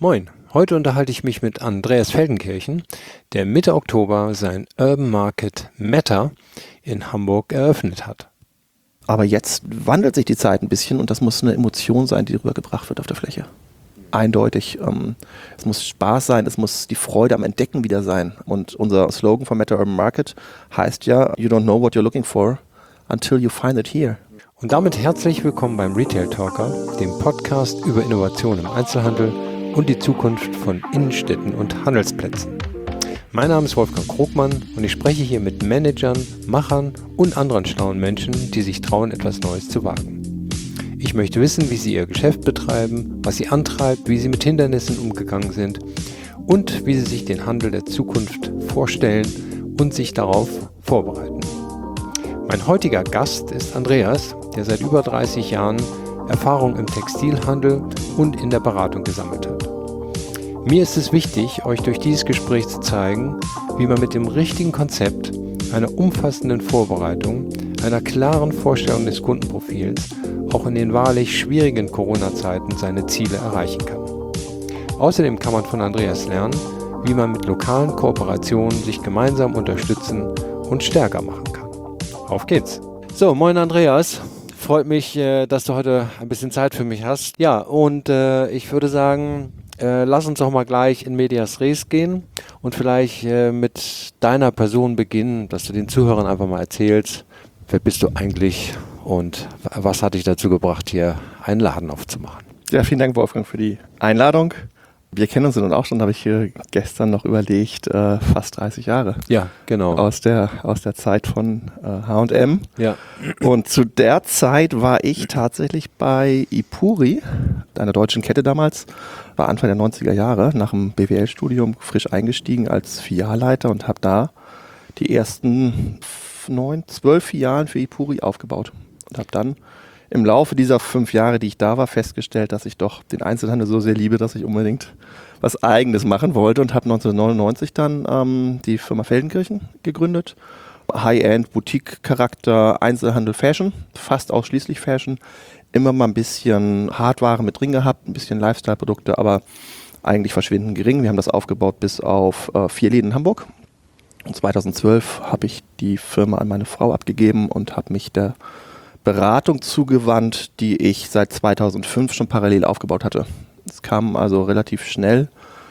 Moin, heute unterhalte ich mich mit Andreas Feldenkirchen, der Mitte Oktober sein Urban Market Meta in Hamburg eröffnet hat. Aber jetzt wandelt sich die Zeit ein bisschen und das muss eine Emotion sein, die rübergebracht wird auf der Fläche. Eindeutig. Es muss Spaß sein, es muss die Freude am Entdecken wieder sein. Und unser Slogan von Meta Urban Market heißt ja, you don't know what you're looking for until you find it here. Und damit herzlich willkommen beim Retail Talker, dem Podcast über Innovation im Einzelhandel und die Zukunft von Innenstädten und Handelsplätzen. Mein Name ist Wolfgang Krogmann und ich spreche hier mit Managern, Machern und anderen schlauen Menschen, die sich trauen, etwas Neues zu wagen. Ich möchte wissen, wie sie ihr Geschäft betreiben, was sie antreibt, wie sie mit Hindernissen umgegangen sind und wie sie sich den Handel der Zukunft vorstellen und sich darauf vorbereiten. Mein heutiger Gast ist Andreas, der seit über 30 Jahren Erfahrung im Textilhandel und in der Beratung gesammelt hat. Mir ist es wichtig, euch durch dieses Gespräch zu zeigen, wie man mit dem richtigen Konzept, einer umfassenden Vorbereitung, einer klaren Vorstellung des Kundenprofils auch in den wahrlich schwierigen Corona-Zeiten seine Ziele erreichen kann. Außerdem kann man von Andreas lernen, wie man mit lokalen Kooperationen sich gemeinsam unterstützen und stärker machen kann. Auf geht's! So, moin Andreas. Freut mich, dass du heute ein bisschen Zeit für mich hast. Ja, und ich würde sagen, lass uns doch mal gleich in medias res gehen und vielleicht mit deiner Person beginnen, dass du den Zuhörern einfach mal erzählst, wer bist du eigentlich und was hat dich dazu gebracht, hier einen Laden aufzumachen? Ja, vielen Dank, Wolfgang, für die Einladung. Wir kennen uns nun auch schon, habe ich gestern noch überlegt, fast 30 Jahre. Ja, genau. Aus der Zeit von H&M. Ja. Und zu der Zeit war ich tatsächlich bei Ipuri, einer deutschen Kette damals, war Anfang der 90er Jahre, nach dem BWL-Studium frisch eingestiegen als Filialleiter und habe da die ersten 12 Filialen für Ipuri aufgebaut. Und habe dann im Laufe dieser 5 Jahre, die ich da war, festgestellt, dass ich doch den Einzelhandel so sehr liebe, dass ich unbedingt was Eigenes machen wollte und habe 1999 dann die Firma Feldenkirchen gegründet. High-End, Boutique-Charakter, Einzelhandel, Fashion, fast ausschließlich Fashion. Immer mal ein bisschen Hardware mit drin gehabt, ein bisschen Lifestyle-Produkte, aber eigentlich verschwindend gering. Wir haben das aufgebaut bis auf 4 Läden in Hamburg. Und 2012 habe ich die Firma an meine Frau abgegeben und habe mich der Beratung zugewandt, die ich seit 2005 schon parallel aufgebaut hatte. Es kam also relativ schnell,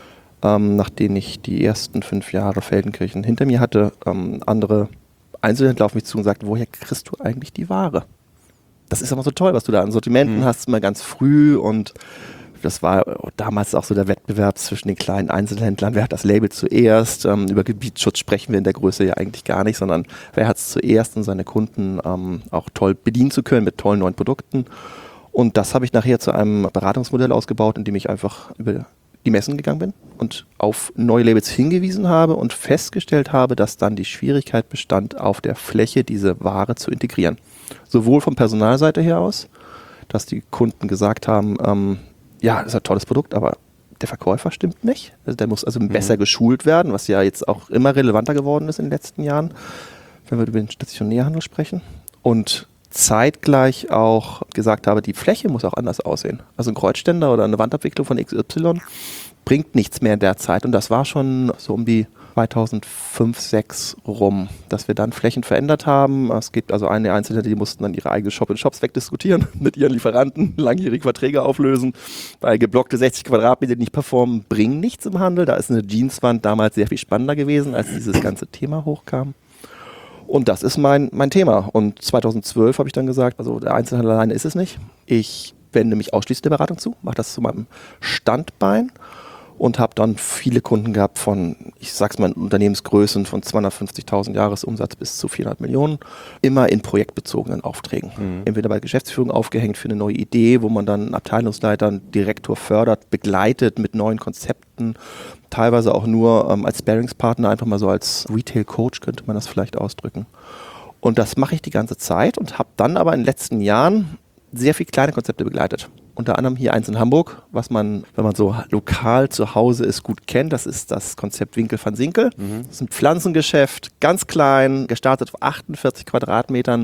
nachdem ich die ersten 5 Jahre Feldenkirchen hinter mir hatte, andere Einzelhändler auf mich zu und sagten, woher kriegst du eigentlich die Ware? Das ist aber so toll, was du da an Sortimenten hast, immer ganz früh, und das war damals auch so der Wettbewerb zwischen den kleinen Einzelhändlern. Wer hat das Label zuerst? Über Gebietsschutz sprechen wir in der Größe ja eigentlich gar nicht, sondern wer hat es zuerst, um seine Kunden auch toll bedienen zu können mit tollen neuen Produkten. Und das habe ich nachher zu einem Beratungsmodell ausgebaut, in dem ich einfach über die Messen gegangen bin und auf neue Labels hingewiesen habe und festgestellt habe, dass dann die Schwierigkeit bestand, auf der Fläche diese Ware zu integrieren. Sowohl von Personalseite her aus, dass die Kunden gesagt haben, ja, das ist ein tolles Produkt, aber der Verkäufer stimmt nicht. Also der muss also besser geschult werden, was ja jetzt auch immer relevanter geworden ist in den letzten Jahren, wenn wir über den Stationärhandel sprechen. Und zeitgleich auch gesagt habe, die Fläche muss auch anders aussehen. Also ein Kreuzständer oder eine Wandabwicklung von XY bringt nichts mehr in der Zeit. Und das war schon so um die 2005, 2006 rum, dass wir dann Flächen verändert haben. Es gibt also eine Einzelne, die mussten dann ihre eigenen Shop-in-Shops wegdiskutieren mit ihren Lieferanten, langjährige Verträge auflösen, weil geblockte 60 Quadratmeter, die nicht performen, bringen nichts im Handel. Da ist eine Jeanswand damals sehr viel spannender gewesen, als dieses ganze Thema hochkam. Und das ist mein Thema. Und 2012 habe ich dann gesagt, also der Einzelhandel alleine ist es nicht. Ich wende mich ausschließlich der Beratung zu, mache das zu meinem Standbein und habe dann viele Kunden gehabt von, ich sag's mal, Unternehmensgrößen von 250.000 Jahresumsatz bis zu 400 Millionen, immer in projektbezogenen Aufträgen. Entweder bei Geschäftsführung aufgehängt für eine neue Idee, wo man dann Abteilungsleiter, einen Direktor fördert, begleitet mit neuen Konzepten, teilweise auch nur als Sparringspartner, einfach mal so als Retail-Coach könnte man das vielleicht ausdrücken. Und das mache ich die ganze Zeit und habe dann aber in den letzten Jahren sehr viele kleine Konzepte begleitet. Unter anderem hier eins in Hamburg, was man, wenn man so lokal zu Hause ist, gut kennt. Das ist das Konzept Winkel van Sinkel. Das ist ein Pflanzengeschäft, ganz klein, gestartet auf 48 Quadratmetern.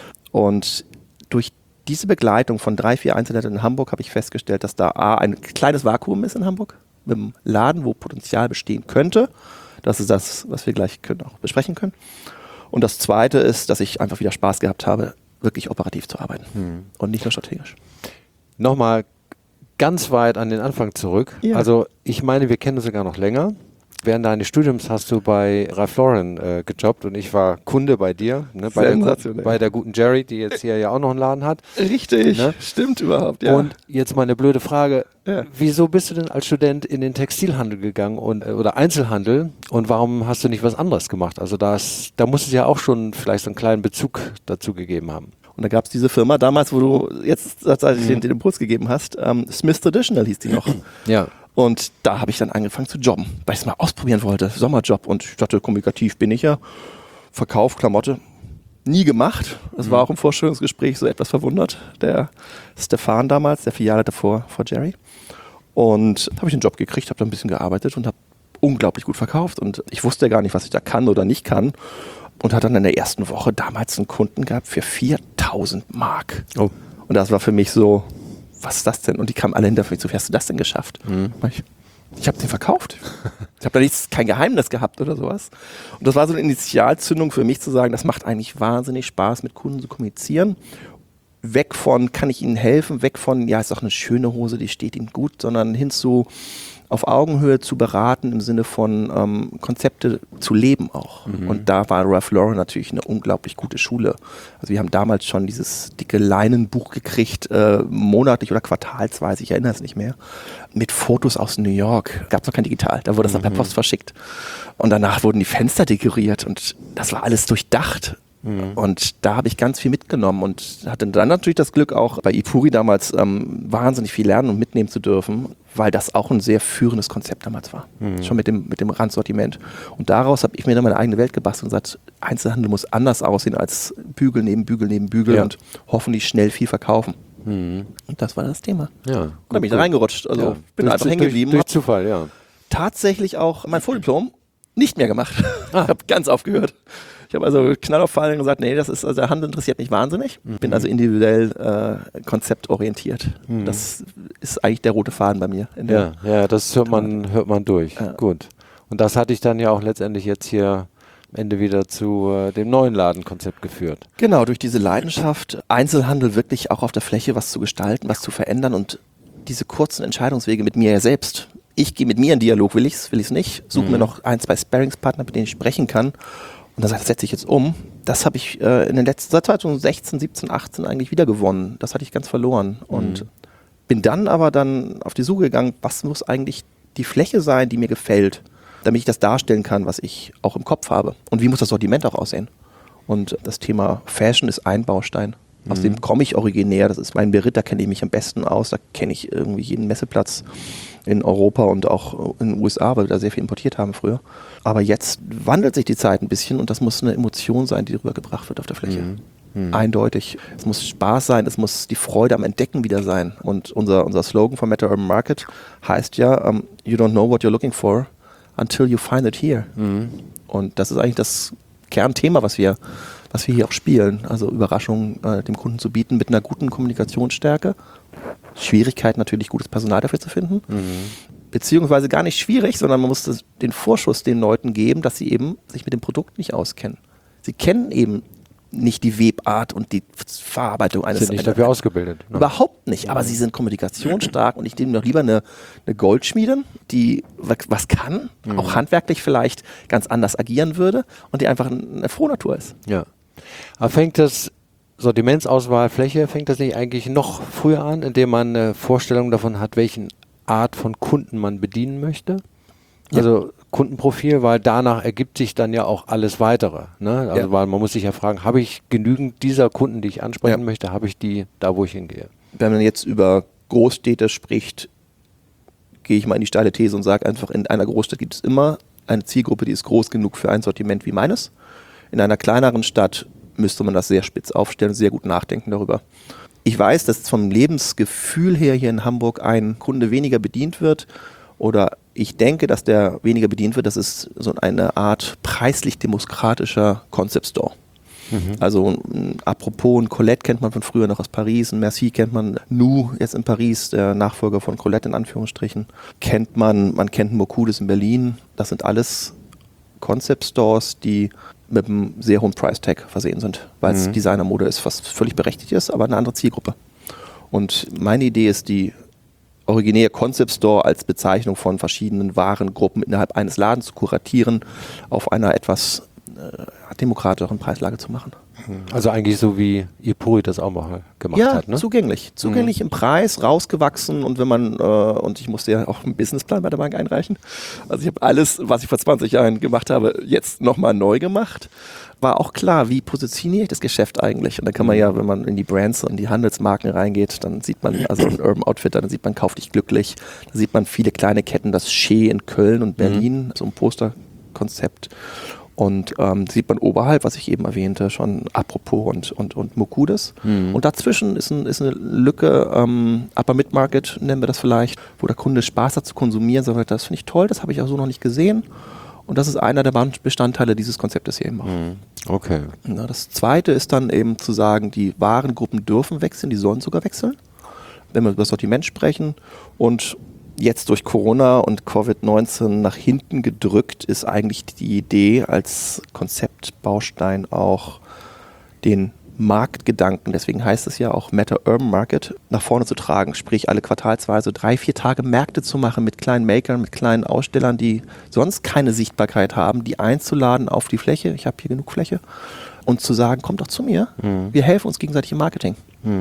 Und durch diese Begleitung von 3, 4 Einzelhändlern in Hamburg habe ich festgestellt, dass da ein kleines Vakuum ist in Hamburg. mit dem Laden, wo Potenzial bestehen könnte. Das ist das, was wir gleich auch besprechen können. Und das Zweite ist, dass ich einfach wieder Spaß gehabt habe, wirklich operativ zu arbeiten und nicht nur strategisch. Nochmal ganz weit an den Anfang zurück. Ja. Also ich meine, wir kennen uns sogar noch länger. Während deines Studiums hast du bei Ralph Lauren gejobbt und ich war Kunde bei dir, ne, bei der guten Jerry, die jetzt hier ja auch noch einen Laden hat. Richtig, ne? Stimmt überhaupt, ja. Und jetzt mal eine blöde Frage, Ja. Wieso bist du denn als Student in den Textilhandel gegangen oder Einzelhandel und warum hast du nicht was anderes gemacht? Also da muss es ja auch schon vielleicht so einen kleinen Bezug dazu gegeben haben. Und da gab es diese Firma damals, wo du jetzt tatsächlich den Impuls gegeben hast, Smith Traditional hieß die noch. Ja. Und da habe ich dann angefangen zu jobben, weil ich es mal ausprobieren wollte, Sommerjob. Und ich dachte, kommunikativ bin ich ja, Verkauf, Klamotte, nie gemacht. Das war auch im Vorstellungsgespräch so etwas verwundert, der Stefan damals, der Filialleiter vor Jerry. Und habe ich den Job gekriegt, habe da ein bisschen gearbeitet und habe unglaublich gut verkauft. Und ich wusste ja gar nicht, was ich da kann oder nicht kann. Und hatte dann in der ersten Woche damals einen Kunden gehabt für 4.000 Mark. Oh. Und das war für mich so, was ist das denn? Und die kamen alle hinter mich so, wie hast du das denn geschafft? Ich habe den verkauft. Ich habe da kein Geheimnis gehabt oder sowas. Und das war so eine Initialzündung für mich zu sagen, das macht eigentlich wahnsinnig Spaß, mit Kunden zu kommunizieren. Weg von, kann ich ihnen helfen, weg von, ja, ist doch eine schöne Hose, die steht ihnen gut, sondern hin zu auf Augenhöhe zu beraten im Sinne von Konzepte zu leben auch. Und da war Ralph Lauren natürlich eine unglaublich gute Schule. Also wir haben damals schon dieses dicke Leinenbuch gekriegt, monatlich oder quartalsweise, ich erinnere es nicht mehr, mit Fotos aus New York. Gab es noch kein Digital, da wurde das dann per Post verschickt. Und danach wurden die Fenster dekoriert und das war alles durchdacht. Und da habe ich ganz viel mitgenommen und hatte dann natürlich das Glück, auch bei Ipuri damals wahnsinnig viel lernen und mitnehmen zu dürfen, weil das auch ein sehr führendes Konzept damals war. Schon mit dem Randsortiment. Und daraus habe ich mir dann meine eigene Welt gebastelt und gesagt, Einzelhandel muss anders aussehen als Bügel neben Bügel neben Bügel und hoffentlich schnell viel verkaufen. Und das war das Thema. Ja, und da bin ich da reingerutscht. Also bin einfach hängen geblieben. Durch Zufall, ja. Tatsächlich auch mein Vordiplom nicht mehr gemacht. Ich habe ganz aufgehört. Ich habe also knallauffallend gesagt, nee, also der Handel interessiert mich wahnsinnig. Bin also individuell konzeptorientiert. Das ist eigentlich der rote Faden bei mir. Ja, das hört man durch. Ja. Gut. Und das hatte ich dann ja auch letztendlich jetzt hier am Ende wieder zu dem neuen Ladenkonzept geführt. Genau, durch diese Leidenschaft, Einzelhandel wirklich auch auf der Fläche was zu gestalten, was zu verändern und diese kurzen Entscheidungswege mit mir selbst. Ich gehe mit mir in Dialog, will ich's nicht, suche mir noch 1, 2 Sparringspartner, mit denen ich sprechen kann. Und dann das setze ich jetzt um. Das habe ich in den letzten, seit 2016, 17, 18 eigentlich wieder gewonnen. Das hatte ich ganz verloren. Und bin dann aber auf die Suche gegangen, was muss eigentlich die Fläche sein, die mir gefällt, damit ich das darstellen kann, was ich auch im Kopf habe. Und wie muss das Sortiment auch aussehen? Und das Thema Fashion ist ein Baustein. Aus dem komme ich originär. Das ist mein Beritt, da kenne ich mich am besten aus. Da kenne ich irgendwie jeden Messeplatz in Europa und auch in den USA, weil wir da sehr viel importiert haben früher. Aber jetzt wandelt sich die Zeit ein bisschen und das muss eine Emotion sein, die rübergebracht wird auf der Fläche. Eindeutig. Es muss Spaß sein, es muss die Freude am Entdecken wieder sein. Und unser Slogan von Meta Urban Market heißt ja, you don't know what you're looking for until you find it here. Und das ist eigentlich das Kernthema, was wir hier auch spielen. Also Überraschungen dem Kunden zu bieten mit einer guten Kommunikationsstärke. Schwierigkeit natürlich, gutes Personal dafür zu finden. Beziehungsweise gar nicht schwierig, sondern man muss den Vorschuss den Leuten geben, dass sie eben sich mit dem Produkt nicht auskennen. Sie kennen eben nicht die Webart und die Verarbeitung eines... Sind nicht dafür ausgebildet. Ne? Überhaupt nicht, aber sie sind kommunikationsstark und ich nehme doch lieber eine Goldschmiedin, die was kann, auch handwerklich vielleicht ganz anders agieren würde und die einfach eine Frohnatur ist. Ja. Aber fängt das Sortimentsauswahl, Fläche, fängt das nicht eigentlich noch früher an, indem man eine Vorstellung davon hat, welchen Art von Kunden man bedienen möchte? Ja. Also Kundenprofil, weil danach ergibt sich dann ja auch alles Weitere. Ne? Also weil man muss sich ja fragen, habe ich genügend dieser Kunden, die ich ansprechen möchte, habe ich die da, wo ich hingehe? Wenn man jetzt über Großstädte spricht, gehe ich mal in die steile These und sage einfach, in einer Großstadt gibt es immer eine Zielgruppe, die ist groß genug für ein Sortiment wie meines. In einer kleineren Stadt müsste man das sehr spitz aufstellen, sehr gut nachdenken darüber. Ich weiß, dass vom Lebensgefühl her hier in Hamburg ein Kunde weniger bedient wird oder ich denke, dass der weniger bedient wird. Das ist so eine Art preislich demokratischer Concept Store. Also apropos, ein Colette kennt man von früher noch aus Paris, ein Merci kennt man, Nou jetzt in Paris, der Nachfolger von Colette in Anführungsstrichen, man kennt Mokudes in Berlin. Das sind alles Concept Stores, die mit einem sehr hohen Price Tag versehen sind, weil es Designermode ist, was völlig berechtigt ist, aber eine andere Zielgruppe. Und meine Idee ist, die originäre Concept Store als Bezeichnung von verschiedenen Warengruppen innerhalb eines Ladens zu kuratieren, auf einer etwas demokratischeren Preislage zu machen. Also eigentlich so wie Ipuri das auch mal gemacht hat, ne? Zugänglich im Preis, rausgewachsen und wenn man, und ich musste ja auch einen Businessplan bei der Bank einreichen, also ich habe alles, was ich vor 20 Jahren gemacht habe, jetzt nochmal neu gemacht. War auch klar, wie positioniere ich das Geschäft eigentlich? Und da kann man ja, wenn man in die Brands und die Handelsmarken reingeht, dann sieht man, also ein Urban Outfitter, dann sieht man Kauf dich glücklich, da sieht man viele kleine Ketten, das Shea in Köln und Berlin, so ein Posterkonzept. Und sieht man oberhalb, was ich eben erwähnte, schon Apropos und Mokudes. Und dazwischen ist eine Lücke, Upper Mid-Market nennen wir das vielleicht, wo der Kunde Spaß hat zu konsumieren, sagt, das finde ich toll, das habe ich auch so noch nicht gesehen. Und das ist einer der Bestandteile dieses Konzeptes hier eben auch. Okay. Na, das Zweite ist dann eben zu sagen, die Warengruppen dürfen wechseln, die sollen sogar wechseln, wenn wir über das Sortiment sprechen. Und jetzt durch Corona und Covid-19 nach hinten gedrückt ist eigentlich die Idee als Konzeptbaustein auch den Marktgedanken, deswegen heißt es ja auch Meta Urban Market, nach vorne zu tragen, sprich alle quartalsweise 3-4 Tage Märkte zu machen mit kleinen Makern, mit kleinen Ausstellern, die sonst keine Sichtbarkeit haben, die einzuladen auf die Fläche, ich habe hier genug Fläche, und zu sagen, kommt doch zu mir, wir helfen uns gegenseitig im Marketing.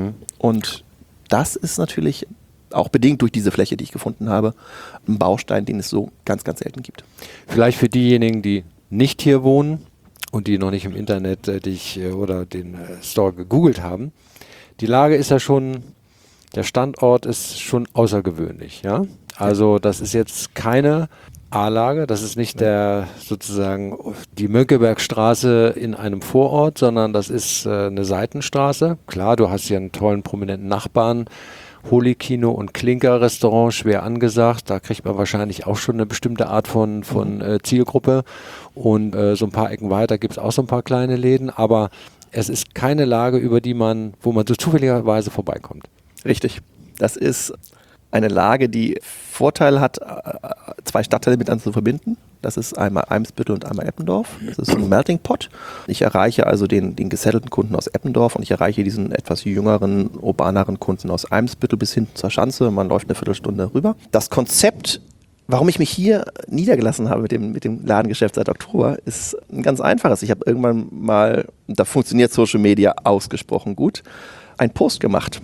Und das ist natürlich auch bedingt durch diese Fläche, die ich gefunden habe, ein Baustein, den es so ganz, ganz selten gibt. Vielleicht für diejenigen, die nicht hier wohnen und die noch nicht im Internet oder den Store gegoogelt haben. Die Lage ist ja schon, der Standort ist schon außergewöhnlich, ja. Also das ist jetzt keine A-Lage, das ist nicht sozusagen die Mönckebergstraße in einem Vorort, sondern das ist eine Seitenstraße. Klar, du hast hier einen tollen, prominenten Nachbarn, Holy-Kino und Klinker-Restaurant, schwer angesagt. Da kriegt man wahrscheinlich auch schon eine bestimmte Art von Zielgruppe. Und so ein paar Ecken weiter gibt es auch so ein paar kleine Läden. Aber es ist keine Lage, wo man so zufälligerweise vorbeikommt. Richtig. Das ist eine Lage, die Vorteil hat, zwei Stadtteile miteinander zu verbinden. Das ist einmal Eimsbüttel und einmal Eppendorf. Das ist ein Melting Pot. Ich erreiche also den gesettelten Kunden aus Eppendorf und ich erreiche diesen etwas jüngeren, urbaneren Kunden aus Eimsbüttel bis hin zur Schanze. Man läuft eine Viertelstunde rüber. Das Konzept, warum ich mich hier niedergelassen habe mit dem Ladengeschäft seit Oktober, ist ein ganz einfaches. Ich habe irgendwann mal, da funktioniert Social Media ausgesprochen gut, einen Post gemacht.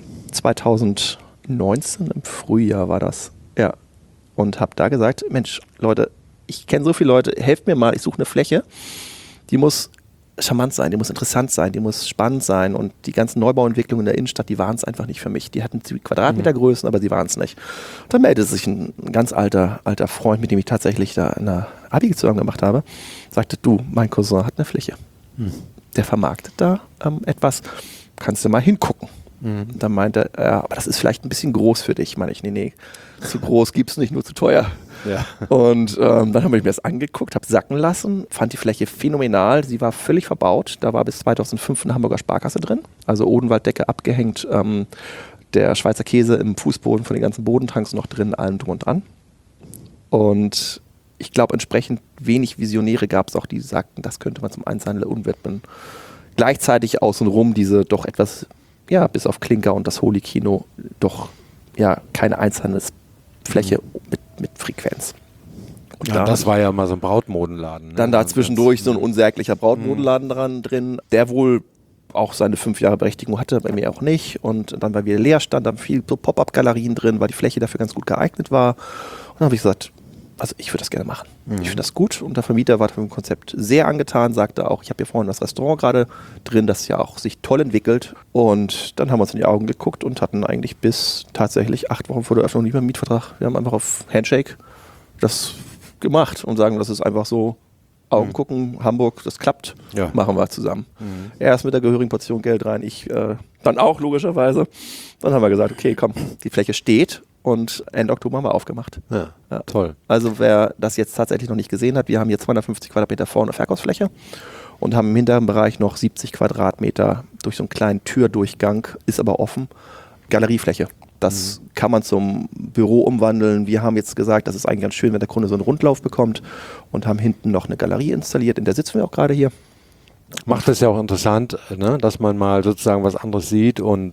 2019 im Frühjahr war das. Ja. Und habe da gesagt, Mensch, Leute, ich kenne so viele Leute, helft mir mal, ich suche eine Fläche, die muss charmant sein, die muss interessant sein, die muss spannend sein und die ganzen Neubauentwicklungen in der Innenstadt, die waren es einfach nicht für mich. Die hatten Quadratmetergrößen, aber sie waren es nicht. Und dann meldete sich ein ganz alter Freund, mit dem ich tatsächlich da eine Abi zusammen gemacht habe, sagte, du, mein Cousin hat eine Fläche. Der vermarktet da etwas, kannst du mal hingucken. Und dann meinte er, aber das ist vielleicht ein bisschen groß für dich. Meine ich, nee, zu groß gibt's nicht, nur zu teuer. Ja. Und dann habe ich mir das angeguckt, habe sacken lassen, fand die Fläche phänomenal. Sie war völlig verbaut. Da war bis 2005 eine Hamburger Sparkasse drin. Also Odenwalddecke abgehängt, der Schweizer Käse im Fußboden von den ganzen Bodentanks noch drin, allem drum und dran. Und ich glaube, entsprechend wenig Visionäre gab es auch, die sagten, das könnte man zum Einzelhandel umwidmen. Gleichzeitig außenrum diese doch etwas, ja, bis auf Klinker und das Holy-Kino, doch ja keine Einzelhandelsfläche mit Frequenz. Und Ja, das war ja mal so ein Brautmodenladen. Ne? Dann da zwischendurch so ein unsäglicher Brautmodenladen drin, der wohl auch seine 5 Jahre Berechtigung hatte, bei mir auch nicht. Und dann war wieder Leerstand, dann viel so Pop-Up-Galerien drin, weil die Fläche dafür ganz gut geeignet war. Und dann habe ich gesagt, also ich würde das gerne machen. Ich finde das gut. Und der Vermieter war vom Konzept sehr angetan, sagte auch, ich habe hier vorne das Restaurant gerade drin, das ja auch sich toll entwickelt. Und dann haben wir uns in die Augen geguckt und hatten eigentlich bis tatsächlich 8 Wochen vor der Öffnung nicht mehr einen Mietvertrag. Wir haben einfach auf Handshake das gemacht und sagen, das ist einfach so, Augen gucken, Hamburg, das klappt, machen wir zusammen. Erst mit der gehörigen Portion Geld rein, ich dann auch logischerweise. Dann haben wir gesagt, okay, komm, die Fläche steht. Und Ende Oktober haben wir aufgemacht. Ja, toll. Also wer das jetzt tatsächlich noch nicht gesehen hat, wir haben hier 250 Quadratmeter Vor- und Verkaufsfläche und haben im hinteren Bereich noch 70 Quadratmeter durch so einen kleinen Türdurchgang, ist aber offen, Galeriefläche. Das kann man zum Büro umwandeln. Wir haben jetzt gesagt, das ist eigentlich ganz schön, wenn der Kunde so einen Rundlauf bekommt und haben hinten noch eine Galerie installiert, in der sitzen wir auch gerade hier. Macht es ja auch interessant, ne, dass man mal sozusagen was anderes sieht und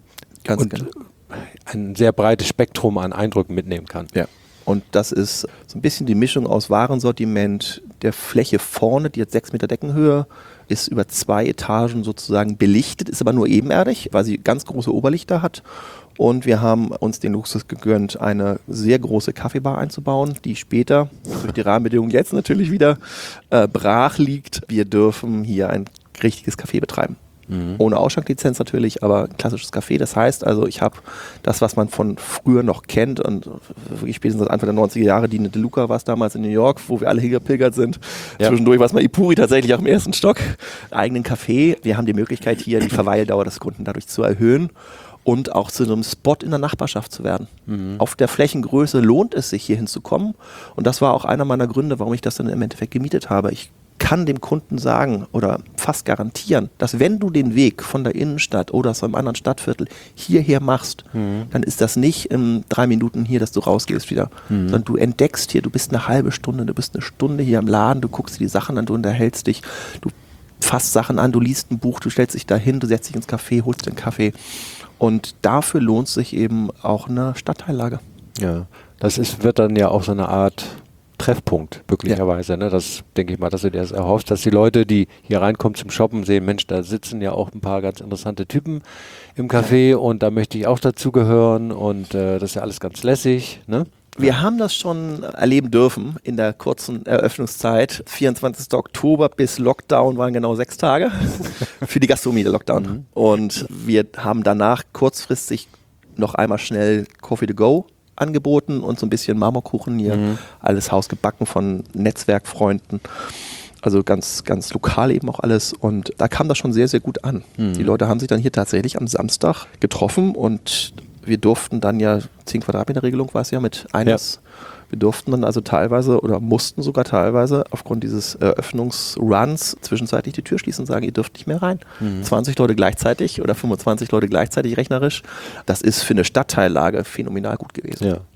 ein sehr breites Spektrum an Eindrücken mitnehmen kann. Ja. Und das ist so ein bisschen die Mischung aus Warensortiment der Fläche vorne, die hat 6 Meter Deckenhöhe, ist über 2 Etagen sozusagen belichtet, ist aber nur ebenerdig, weil sie ganz große Oberlichter hat. Und wir haben uns den Luxus gegönnt, eine sehr große Kaffeebar einzubauen, die später, durch die Rahmenbedingungen jetzt natürlich wieder brach liegt. Wir dürfen hier ein richtiges Café betreiben. Ohne Ausschanklizenz natürlich, aber klassisches Café. Das heißt also, ich habe das, was man von früher noch kennt und wirklich spätestens seit Anfang der 90er Jahre, die De Luca war es damals in New York, wo wir alle hingepilgert sind. Ja. Zwischendurch war es mal Ipuri tatsächlich auch im ersten Stock. Eigenen Café. Wir haben die Möglichkeit hier die Verweildauer des Kunden dadurch zu erhöhen und auch zu einem Spot in der Nachbarschaft zu werden. Auf der Flächengröße lohnt es sich, hier hinzukommen. Und das war auch einer meiner Gründe, warum ich das dann im Endeffekt gemietet habe. Ich kann dem Kunden sagen oder fast garantieren, dass wenn du den Weg von der Innenstadt oder aus einem anderen Stadtviertel hierher machst, dann ist das nicht in 3 Minuten hier, dass du rausgehst wieder, sondern du entdeckst hier, du bist eine halbe Stunde, du bist eine Stunde hier im Laden, du guckst dir die Sachen an, du unterhältst dich, du fasst Sachen an, du liest ein Buch, du stellst dich dahin, du setzt dich ins Café, holst den Kaffee und dafür lohnt sich eben auch eine Stadtteillage. Ja, das wird dann ja auch so eine Art Treffpunkt, möglicherweise. Ja. Ne? Das denke ich mal, dass du dir das erhoffst, dass die Leute, die hier reinkommen zum Shoppen, sehen, Mensch, da sitzen ja auch ein paar ganz interessante Typen im Café und da möchte ich auch dazugehören und das ist ja alles ganz lässig. Ne? Wir haben das schon erleben dürfen in der kurzen Eröffnungszeit. 24. Oktober bis Lockdown waren genau 6 Tage für die Gastronomie der Lockdown. Und wir haben danach kurzfristig noch einmal schnell Coffee to go angeboten und so ein bisschen Marmorkuchen hier, alles hausgebacken von Netzwerkfreunden, also ganz, ganz lokal eben auch alles und da kam das schon sehr, sehr gut an. Die Leute haben sich dann hier tatsächlich am Samstag getroffen und wir durften dann ja, 10 Quadratmeter Regelung war es ja mit eines, wir durften dann also teilweise oder mussten sogar teilweise aufgrund dieses Eröffnungsruns zwischenzeitlich die Tür schließen und sagen, ihr dürft nicht mehr rein. 20 Leute gleichzeitig oder 25 Leute gleichzeitig rechnerisch. Das ist für eine Stadtteillage phänomenal gut gewesen. Ja.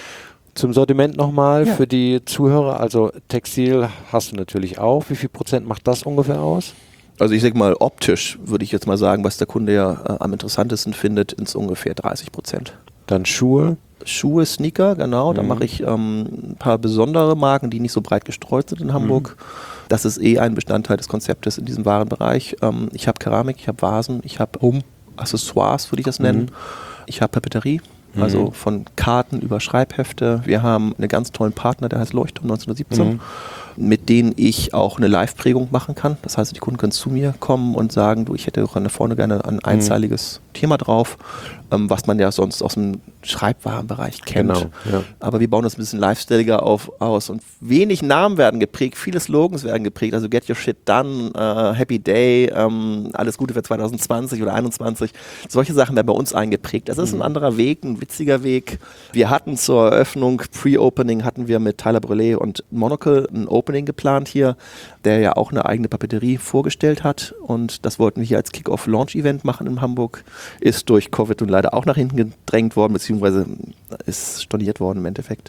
Zum Sortiment nochmal für die Zuhörer, also Textil hast du natürlich auch. Wie viel Prozent macht das ungefähr aus? Also ich sag mal, optisch würde ich jetzt mal sagen, was der Kunde ja am interessantesten findet, ins ungefähr 30%. Dann Schuhe? Schuhe, Sneaker, genau. Da mache ich ein paar besondere Marken, die nicht so breit gestreut sind in Hamburg. Das ist ein Bestandteil des Konzeptes in diesem Warenbereich. Ich habe Keramik, ich habe Vasen, ich habe Accessoires, würde ich das nennen. Ich habe Papeterie, also von Karten über Schreibhefte. Wir haben einen ganz tollen Partner, der heißt Leuchtturm 1917. Mit denen ich auch eine Live-Prägung machen kann. Das heißt, die Kunden können zu mir kommen und sagen, du, ich hätte auch vorne gerne ein einzeiliges Thema drauf, was man ja sonst aus dem Schreibwarenbereich kennt. Genau, ja. Aber wir bauen das ein bisschen lifestyleiger aus und wenig Namen werden geprägt, viele Slogans werden geprägt, also Get Your Shit Done, Happy Day, alles Gute für 2020 oder 2021. Solche Sachen werden bei uns eingeprägt. Das ist ein anderer Weg, ein witziger Weg. Wir hatten zur Eröffnung, Pre-Opening hatten wir mit Tyler Brûlé und Monocle ein Opening geplant hier, der ja auch eine eigene Papeterie vorgestellt hat und das wollten wir hier als Kick-Off-Launch-Event machen in Hamburg. Ist durch Covid und leider auch nach hinten gedrängt worden, beziehungsweise ist storniert worden im Endeffekt.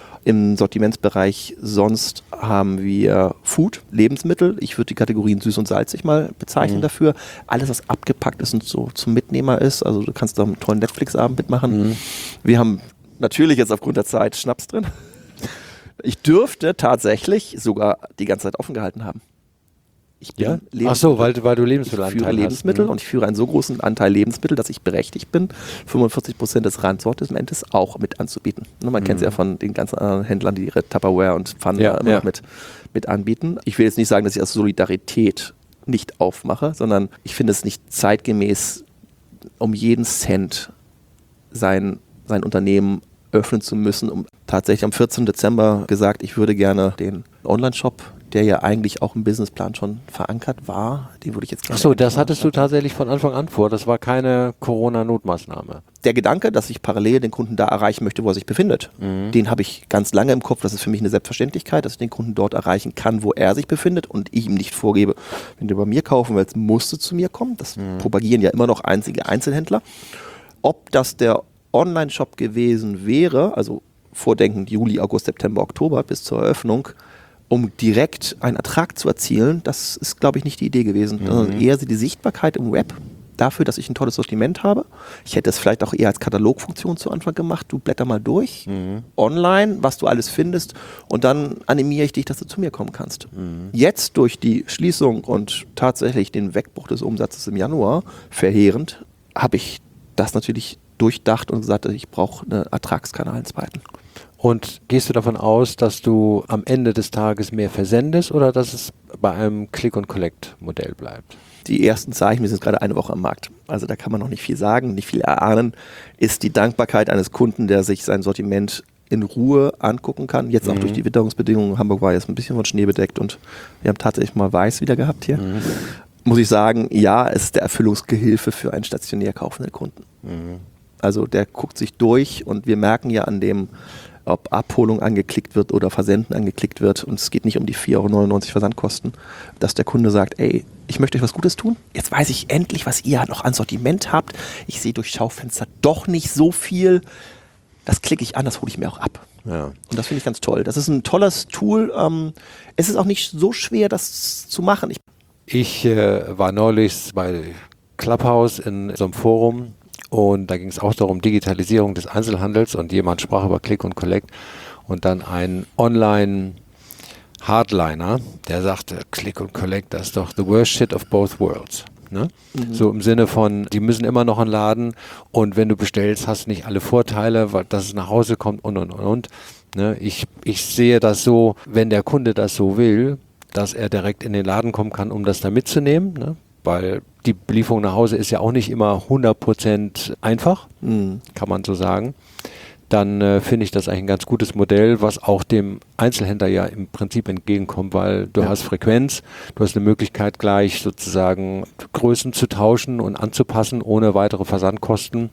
Im Sortimentsbereich sonst haben wir Food, Lebensmittel. Ich würde die Kategorien süß und salzig mal bezeichnen dafür. Alles, was abgepackt ist und so zum Mitnehmer ist. Also du kannst da einen tollen Netflix-Abend mitmachen. Wir haben natürlich jetzt aufgrund der Zeit Schnaps drin. Ich dürfte tatsächlich sogar die ganze Zeit offen gehalten haben. Ich bin Ach so, weil du Lebensmittelanteil hast. Ich führe Lebensmittel und ich führe einen so großen Anteil Lebensmittel, dass ich berechtigt bin, 45% des Randsortimentes auch mit anzubieten. Man kennt es ja von den ganzen anderen Händlern, die ihre Tupperware und Pfannen mit anbieten. Ich will jetzt nicht sagen, dass ich aus Solidarität nicht aufmache, sondern ich finde es nicht zeitgemäß, um jeden Cent sein Unternehmen öffnen zu müssen. Tatsächlich am 14. Dezember gesagt, ich würde gerne den Online-Shop der ja eigentlich auch im Businessplan schon verankert war. Den würde ich jetzt gerne. Achso, das hattest du tatsächlich von Anfang an vor. Das war keine Corona-Notmaßnahme. Der Gedanke, dass ich parallel den Kunden da erreichen möchte, wo er sich befindet, den habe ich ganz lange im Kopf. Das ist für mich eine Selbstverständlichkeit, dass ich den Kunden dort erreichen kann, wo er sich befindet und ich ihm nicht vorgebe, wenn du bei mir kaufen willst, musst du zu mir kommen. Das propagieren ja immer noch einzige Einzelhändler. Ob das der Online-Shop gewesen wäre, also vordenken Juli, August, September, Oktober bis zur Eröffnung, um direkt einen Ertrag zu erzielen, das ist, glaube ich, nicht die Idee gewesen. Sondern eher die Sichtbarkeit im Web dafür, dass ich ein tolles Sortiment habe. Ich hätte es vielleicht auch eher als Katalogfunktion zu Anfang gemacht. Du blätter mal durch, online, was du alles findest und dann animiere ich dich, dass du zu mir kommen kannst. Jetzt durch die Schließung und tatsächlich den Wegbruch des Umsatzes im Januar, verheerend, habe ich das natürlich durchdacht und gesagt, ich brauche einen Ertragskanal, einen zweiten. Und gehst du davon aus, dass du am Ende des Tages mehr versendest oder dass es bei einem Click-and-Collect-Modell bleibt? Die ersten Zeichen, wir sind gerade eine Woche am Markt, also da kann man noch nicht viel sagen, nicht viel erahnen, ist die Dankbarkeit eines Kunden, der sich sein Sortiment in Ruhe angucken kann. Jetzt auch durch die Witterungsbedingungen. Hamburg war jetzt ein bisschen von Schnee bedeckt und wir haben tatsächlich mal weiß wieder gehabt hier. Muss ich sagen, ja, es ist der Erfüllungsgehilfe für einen stationär kaufenden Kunden. Also der guckt sich durch und wir merken ja an dem, ob Abholung angeklickt wird oder Versenden angeklickt wird und es geht nicht um die 4,99 € Versandkosten, dass der Kunde sagt, ey, ich möchte euch was Gutes tun. Jetzt weiß ich endlich, was ihr noch an Sortiment habt. Ich sehe durch Schaufenster doch nicht so viel. Das klicke ich an, das hole ich mir auch ab. Ja. Und das finde ich ganz toll. Das ist ein tolles Tool. Es ist auch nicht so schwer, das zu machen. Ich war neulich bei Clubhouse in so einem Forum und da ging es auch darum, Digitalisierung des Einzelhandels und jemand sprach über Click und Collect und dann ein Online-Hardliner, der sagte, Click und Collect, das ist doch the worst shit of both worlds. Ne? So im Sinne von, die müssen immer noch einen Laden und wenn du bestellst, hast du nicht alle Vorteile, weil dass es nach Hause kommt und. Ne? Ich sehe das so, wenn der Kunde das so will, dass er direkt in den Laden kommen kann, um das da mitzunehmen, ne? Weil die Belieferung nach Hause ist ja auch nicht immer 100% einfach, kann man so sagen. Dann finde ich das eigentlich ein ganz gutes Modell, was auch dem Einzelhändler ja im Prinzip entgegenkommt, weil du hast Frequenz, du hast eine Möglichkeit gleich sozusagen Größen zu tauschen und anzupassen ohne weitere Versandkosten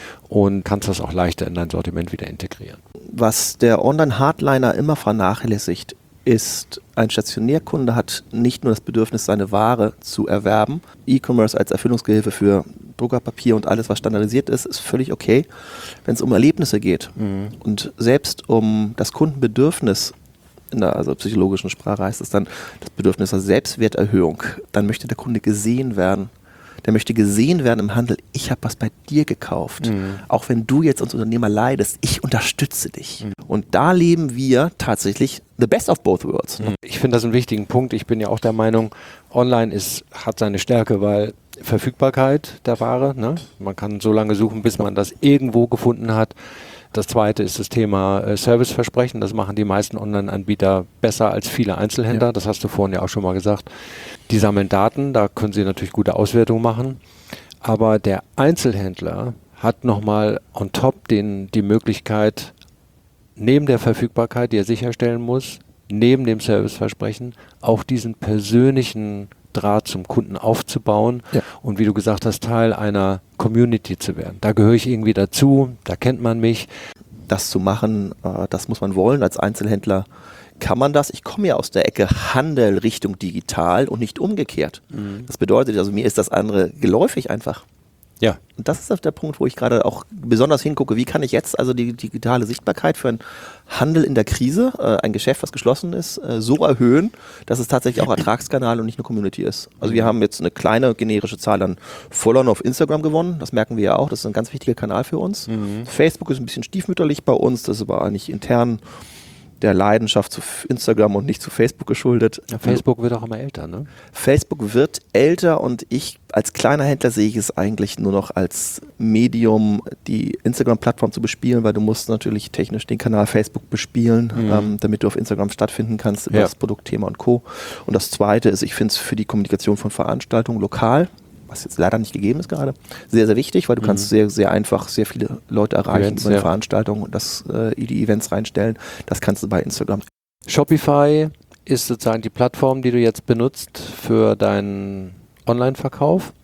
und kannst das auch leichter in dein Sortiment wieder integrieren. Was der Online-Hardliner immer vernachlässigt, ist, ein Stationärkunde hat nicht nur das Bedürfnis, seine Ware zu erwerben. E-Commerce als Erfüllungsgehilfe für Druckerpapier und alles, was standardisiert ist, ist völlig okay. Wenn es um Erlebnisse geht und selbst um das Kundenbedürfnis, in der also psychologischen Sprache heißt es dann, das Bedürfnis der Selbstwerterhöhung, dann möchte der Kunde gesehen werden. Der möchte gesehen werden im Handel, ich habe was bei dir gekauft. Auch wenn du jetzt als Unternehmer leidest, ich unterstütze dich. Und da leben wir tatsächlich the best of both worlds. Ich finde das einen wichtigen Punkt. Ich bin ja auch der Meinung, online hat seine Stärke, weil Verfügbarkeit der Ware, ne? Man kann so lange suchen, bis man das irgendwo gefunden hat. Das zweite ist das Thema Serviceversprechen. Das machen die meisten Online-Anbieter besser als viele Einzelhändler. Ja. Das hast du vorhin ja auch schon mal gesagt. Die sammeln Daten, da können sie natürlich gute Auswertungen machen. Aber der Einzelhändler hat nochmal on top die Möglichkeit, neben der Verfügbarkeit, die er sicherstellen muss, neben dem Serviceversprechen, auch diesen persönlichen Draht zum Kunden aufzubauen und wie du gesagt hast, Teil einer Community zu werden. Da gehöre ich irgendwie dazu, da kennt man mich. Das zu machen, das muss man wollen. Als Einzelhändler kann man das. Ich komme ja aus der Ecke Handel Richtung digital und nicht umgekehrt. Das bedeutet, also mir ist das andere geläufig einfach. Ja. Und das ist der Punkt, wo ich gerade auch besonders hingucke, wie kann ich jetzt also die digitale Sichtbarkeit für einen Handel in der Krise, ein Geschäft, was geschlossen ist, so erhöhen, dass es tatsächlich auch Ertragskanal und nicht eine Community ist. Also wir haben jetzt eine kleine generische Zahl an Followern auf Instagram gewonnen, das merken wir ja auch, das ist ein ganz wichtiger Kanal für uns. Facebook ist ein bisschen stiefmütterlich bei uns, das ist aber nicht intern der Leidenschaft zu Instagram und nicht zu Facebook geschuldet. Ja, Facebook wird auch immer älter, ne? Facebook wird älter und ich als kleiner Händler sehe ich es eigentlich nur noch als Medium, die Instagram-Plattform zu bespielen, weil du musst natürlich technisch den Kanal Facebook bespielen, damit du auf Instagram stattfinden kannst über das Produktthema und Co. Und das Zweite ist, ich finde es für die Kommunikation von Veranstaltungen lokal, was jetzt leider nicht gegeben ist gerade, sehr, sehr wichtig, weil du kannst sehr, sehr einfach sehr viele Leute erreichen über eine Veranstaltung und die Events reinstellen. Das kannst du bei Instagram. Shopify ist sozusagen die Plattform, die du jetzt benutzt für deinen Online-Verkauf.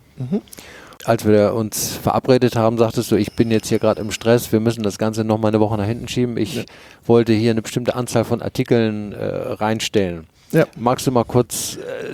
Als wir uns verabredet haben, sagtest du, ich bin jetzt hier gerade im Stress, wir müssen das Ganze noch mal eine Woche nach hinten schieben. Ich wollte hier eine bestimmte Anzahl von Artikeln reinstellen. Ja. Magst du mal kurz,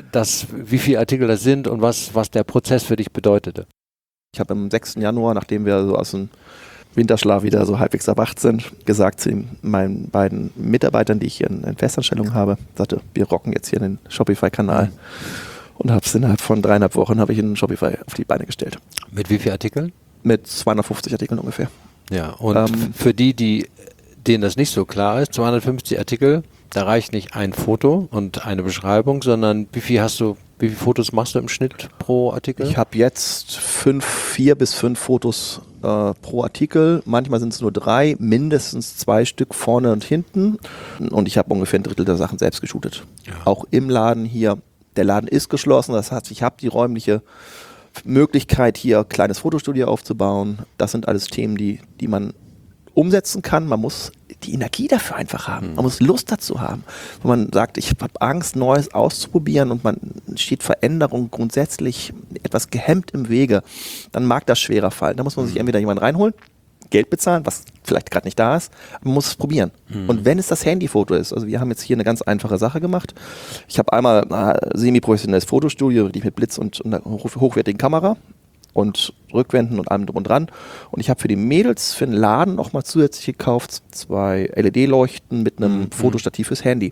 wie viele Artikel das sind und was der Prozess für dich bedeutete? Ich habe am 6. Januar, nachdem wir so aus dem Winterschlaf wieder so halbwegs erwacht sind, gesagt zu meinen beiden Mitarbeitern, die ich hier in Festanstellung habe, sagte, wir rocken jetzt hier den Shopify-Kanal. Und habe es innerhalb von 3,5 Wochen habe ich einen Shopify auf die Beine gestellt. Mit wie vielen Artikeln? Mit 250 Artikeln ungefähr. Ja, und für denen das nicht so klar ist, 250 Artikel, da reicht nicht ein Foto und eine Beschreibung, sondern wie viele Fotos machst du im Schnitt pro Artikel? Ich habe jetzt 4 bis 5 Fotos pro Artikel. Manchmal sind es nur 3, mindestens 2 Stück vorne und hinten. Und ich habe ungefähr ein Drittel der Sachen selbst geshootet. Ja. Auch im Laden hier. Der Laden ist geschlossen, das heißt, ich habe die räumliche Möglichkeit, hier ein kleines Fotostudio aufzubauen. Das sind alles Themen, die man umsetzen kann. Man muss die Energie dafür einfach haben. Man muss Lust dazu haben. Wenn man sagt, ich habe Angst, Neues auszuprobieren und man steht Veränderung grundsätzlich etwas gehemmt im Wege, dann mag das schwerer fallen. Da muss man sich entweder jemanden reinholen, Geld bezahlen, was vielleicht gerade nicht da ist, aber man muss es probieren. Und wenn es das Handyfoto ist, also wir haben jetzt hier eine ganz einfache Sache gemacht. Ich habe einmal ein semi-professionelles Fotostudio, die mit Blitz und einer hochwertigen Kamera und Rückwänden und allem drum und dran. Und ich habe für die Mädels, für den Laden nochmal zusätzlich gekauft 2 LED-Leuchten mit einem Fotostativ fürs Handy.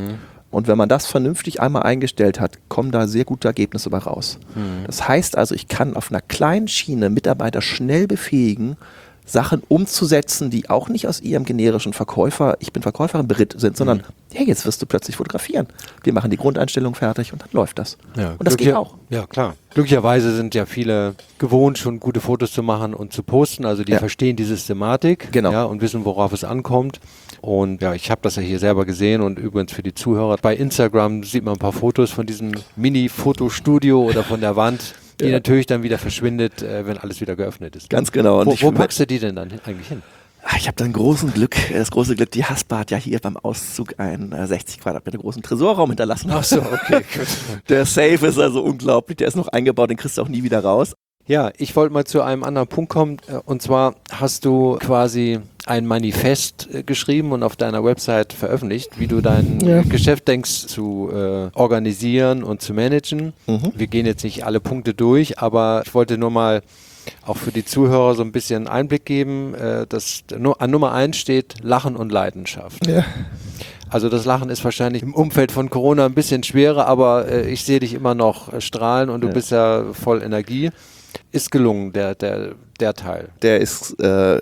Und wenn man das vernünftig einmal eingestellt hat, kommen da sehr gute Ergebnisse bei raus. Das heißt also, ich kann auf einer kleinen Schiene Mitarbeiter schnell befähigen, Sachen umzusetzen, die auch nicht aus ihrem generischen ich bin Verkäuferin Beritt sind, sondern hey, jetzt wirst du plötzlich fotografieren. Wir machen die Grundeinstellung fertig und dann läuft das. Ja, und das geht auch. Ja, klar. Glücklicherweise sind ja viele gewohnt, schon gute Fotos zu machen und zu posten. Also die verstehen die Systematik und wissen, worauf es ankommt. Und ja, ich habe das ja hier selber gesehen und übrigens für die Zuhörer, bei Instagram sieht man ein paar Fotos von diesem Mini-Fotostudio oder von der Wand, die natürlich dann wieder verschwindet, wenn alles wieder geöffnet ist. Ganz genau. Und wo packst du die denn dann eigentlich hin? Ich habe dann das große Glück, die Haspa hat ja hier beim Auszug einen 60 Quadratmeter großen Tresorraum hinterlassen. Ach so, okay, gut. Der Safe ist also unglaublich, der ist noch eingebaut, den kriegst du auch nie wieder raus. Ja, ich wollte mal zu einem anderen Punkt kommen, und zwar hast du quasi ein Manifest geschrieben und auf deiner Website veröffentlicht, wie du dein Geschäft denkst zu organisieren und zu managen. Wir gehen jetzt nicht alle Punkte durch, aber ich wollte nur mal auch für die Zuhörer so ein bisschen Einblick geben, dass an Nummer 1 steht Lachen und Leidenschaft. Ja. Also das Lachen ist wahrscheinlich im Umfeld von Corona ein bisschen schwerer, aber ich sehe dich immer noch strahlen und du bist ja voll Energie. Ist gelungen, der Teil. Der ist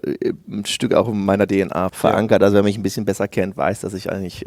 ein Stück auch in meiner DNA verankert. Also wer mich ein bisschen besser kennt, weiß, dass ich eigentlich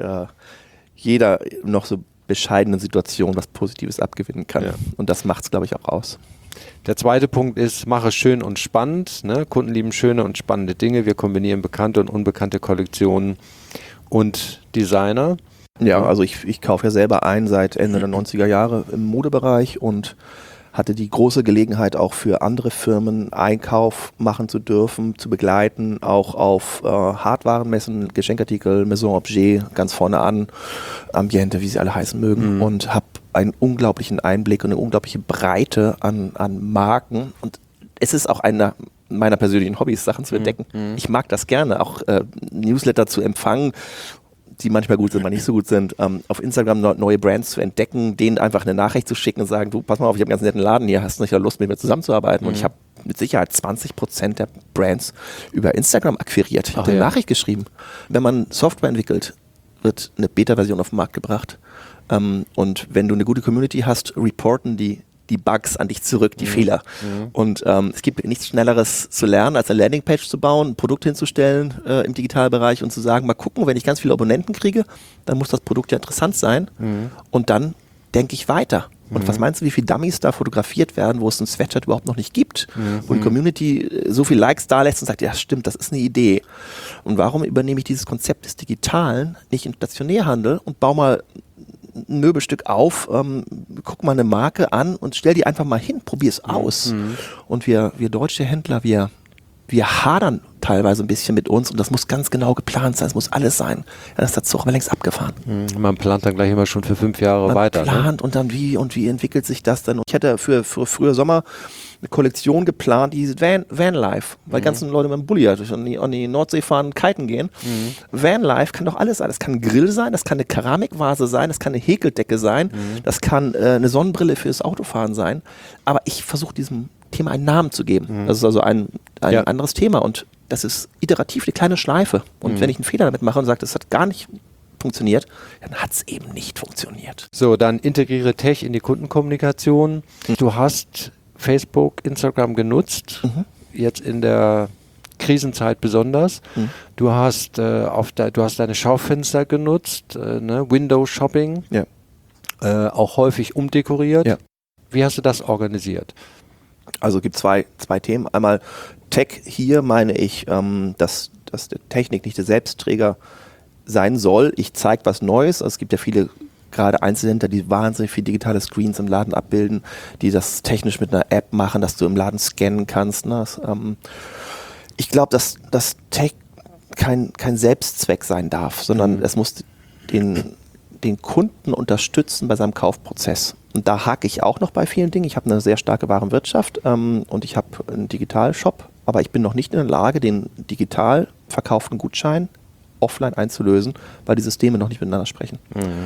jeder noch so bescheidenen Situation was Positives abgewinnen kann. Ja. Und das macht es, glaube ich, auch aus. Der zweite Punkt ist, mache schön und spannend. Ne? Kunden lieben schöne und spannende Dinge. Wir kombinieren bekannte und unbekannte Kollektionen und Designer. Ja, also ich kaufe ja selber ein seit Ende der 90er Jahre im Modebereich und hatte die große Gelegenheit, auch für andere Firmen Einkauf machen zu dürfen, zu begleiten, auch auf Hardwarenmessen, Geschenkartikel, Maison Objet, ganz vorne an, Ambiente, wie sie alle heißen mögen, und habe einen unglaublichen Einblick und eine unglaubliche Breite an Marken. Und es ist auch einer meiner persönlichen Hobbys, Sachen zu entdecken. Ich mag das gerne, auch Newsletter zu empfangen, die manchmal gut sind, manchmal nicht so gut sind, auf Instagram neue Brands zu entdecken, denen einfach eine Nachricht zu schicken und sagen, du, pass mal auf, ich habe einen ganz netten Laden hier, hast du nicht Lust, mit mir zusammenzuarbeiten? Und ich habe mit Sicherheit 20% der Brands über Instagram akquiriert. Ich habe eine Nachricht geschrieben. Wenn man Software entwickelt, wird eine Beta-Version auf den Markt gebracht. Und wenn du eine gute Community hast, reporten die Bugs an dich zurück, die Fehler. Und es gibt nichts Schnelleres zu lernen, als eine Landingpage zu bauen, ein Produkt hinzustellen im Digitalbereich und zu sagen, mal gucken, wenn ich ganz viele Abonnenten kriege, dann muss das Produkt ja interessant sein. Und dann denke ich weiter. Und was meinst du, wie viele Dummies da fotografiert werden, wo es ein Sweatshirt überhaupt noch nicht gibt, wo die Community so viel Likes da lässt und sagt, ja stimmt, das ist eine Idee. Und warum übernehme ich dieses Konzept des Digitalen nicht im Stationärhandel und baue mal ein Möbelstück auf, guck mal eine Marke an und stell die einfach mal hin, probier es aus. Und wir deutsche Händler, wir hadern teilweise ein bisschen mit uns und das muss ganz genau geplant sein, es muss alles sein. Ja, das ist der Zug aber längst abgefahren. Man plant dann gleich immer schon für 5 Jahre weiter. Man plant und dann wie entwickelt sich das denn? Ich hätte für früher Sommer eine Kollektion geplant, die hieß Vanlife, weil ganzen Leute mit dem Bulli halt an die Nordsee fahren, kiten gehen. Vanlife kann doch alles sein. Das kann ein Grill sein, das kann eine Keramikvase sein, das kann eine Häkeldecke sein, das kann eine Sonnenbrille fürs Autofahren sein. Aber ich versuche diesem Thema einen Namen zu geben. Das ist also ein anderes Thema und das ist iterativ eine kleine Schleife. Und wenn ich einen Fehler damit mache und sage, das hat gar nicht funktioniert, dann hat es eben nicht funktioniert. So, dann integriere Tech in die Kundenkommunikation. Du hast Facebook, Instagram genutzt, jetzt in der Krisenzeit besonders. Du hast deine Schaufenster genutzt, Window Shopping, auch häufig umdekoriert. Ja. Wie hast du das organisiert? Also es gibt zwei Themen. Einmal Tech, hier meine ich, dass die Technik nicht der Selbstträger sein soll. Ich zeige was Neues. Also es gibt ja viele gerade Einzelhändler, die wahnsinnig viele digitale Screens im Laden abbilden, die das technisch mit einer App machen, dass du im Laden scannen kannst. Ne? Ich glaube, dass Tech kein Selbstzweck sein darf, sondern es muss den Kunden unterstützen bei seinem Kaufprozess. Und da hake ich auch noch bei vielen Dingen. Ich habe eine sehr starke Warenwirtschaft und ich habe einen Digitalshop, aber ich bin noch nicht in der Lage, den digital verkauften Gutschein offline einzulösen, weil die Systeme noch nicht miteinander sprechen.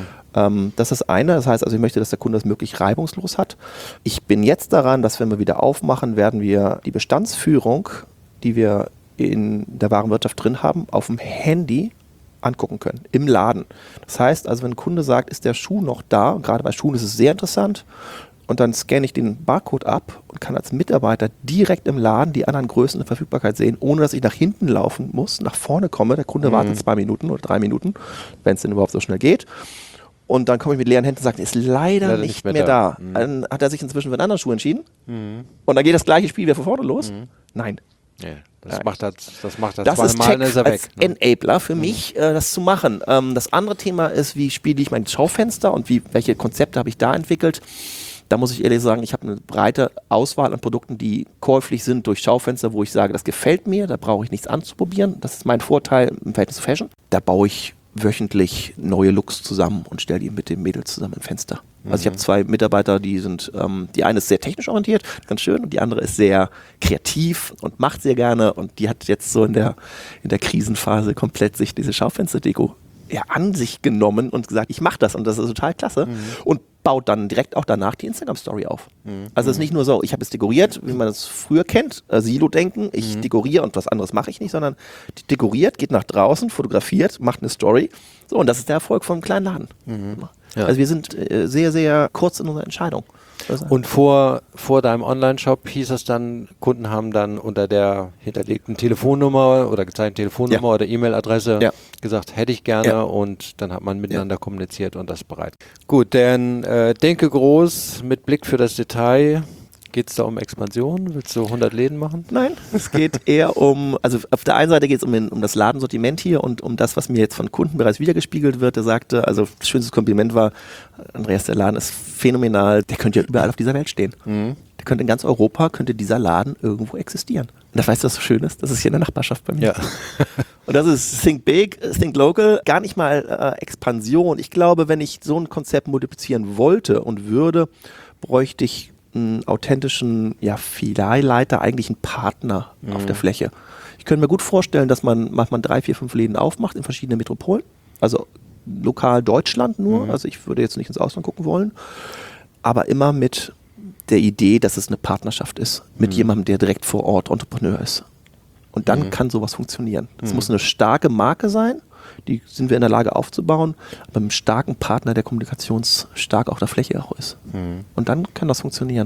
Das ist das eine. Das heißt also, ich möchte, dass der Kunde das möglichst reibungslos hat. Ich bin jetzt daran, dass wenn wir wieder aufmachen, werden wir die Bestandsführung, die wir in der Warenwirtschaft drin haben, auf dem Handy angucken können, im Laden. Das heißt also, wenn ein Kunde sagt, ist der Schuh noch da, und gerade bei Schuhen ist es sehr interessant, und dann scanne ich den Barcode ab und kann als Mitarbeiter direkt im Laden die anderen Größen der Verfügbarkeit sehen, ohne dass ich nach hinten laufen muss, nach vorne komme. Der Kunde wartet 2 Minuten oder 3 Minuten, wenn es denn überhaupt so schnell geht. Und dann komme ich mit leeren Händen und sage, ist leider nicht mehr da. Dann hat er sich inzwischen für einen anderen Schuh entschieden. Und dann geht das gleiche Spiel wieder von vorne los. Nein. Ja, das macht er das zweimal, dann ist er weg. Das ist Enabler für mich, das zu machen. Das andere Thema ist, wie spiele ich mein Schaufenster und welche Konzepte habe ich da entwickelt. Da muss ich ehrlich sagen, ich habe eine breite Auswahl an Produkten, die käuflich sind durch Schaufenster, wo ich sage, das gefällt mir, da brauche ich nichts anzuprobieren. Das ist mein Vorteil im Verhältnis zu Fashion. Da baue ich wöchentlich neue Looks zusammen und stelle die mit den Mädels zusammen im Fenster. Also ich habe 2 Mitarbeiter, die sind, die eine ist sehr technisch orientiert, ganz schön, und die andere ist sehr kreativ und macht sehr gerne, und die hat jetzt so in der Krisenphase komplett sich diese Schaufensterdeko an sich genommen und gesagt, ich mache das, und das ist total klasse, und baut dann direkt auch danach die Instagram-Story auf. Also es ist nicht nur so, ich habe es dekoriert, wie man es früher kennt, Silo-Denken, ich dekoriere und was anderes mache ich nicht, sondern die dekoriert, geht nach draußen, fotografiert, macht eine Story. So, und das ist der Erfolg von einem kleinen Laden. Ja. Also wir sind sehr, sehr kurz in unserer Entscheidung. Und vor deinem Online-Shop hieß es dann, Kunden haben dann unter der hinterlegten Telefonnummer oder gezeigten Telefonnummer oder E-Mail-Adresse gesagt, hätte ich gerne, und dann hat man miteinander kommuniziert und das bereit. Gut, dann denke groß, mit Blick für das Detail. Geht es da um Expansion? Willst du 100 Läden machen? Nein, es geht eher also auf der einen Seite geht es um das Ladensortiment hier und um das, was mir jetzt von Kunden bereits wiedergespiegelt wird. Der sagte, also das schönste Kompliment war, Andreas, der Laden ist phänomenal, der könnte ja überall auf dieser Welt stehen. Der könnte in ganz Europa, könnte dieser Laden irgendwo existieren. Und das weißt du, was so schön ist? Das ist hier in der Nachbarschaft bei mir. Ja. Und das ist Think Big, Think Local, gar nicht mal Expansion. Ich glaube, wenn ich so ein Konzept multiplizieren wollte und würde, bräuchte ich einen authentischen Filialleiter, eigentlich einen Partner auf der Fläche. Ich könnte mir gut vorstellen, dass man 3, 4, 5 Läden aufmacht in verschiedenen Metropolen, also lokal Deutschland nur, also ich würde jetzt nicht ins Ausland gucken wollen, aber immer mit der Idee, dass es eine Partnerschaft ist, mit jemandem, der direkt vor Ort Entrepreneur ist. Und dann kann sowas funktionieren. Es muss eine starke Marke sein, die sind wir in der Lage aufzubauen, aber mit einem starken Partner, der kommunikationsstark auf der Fläche auch ist. Und dann kann das funktionieren.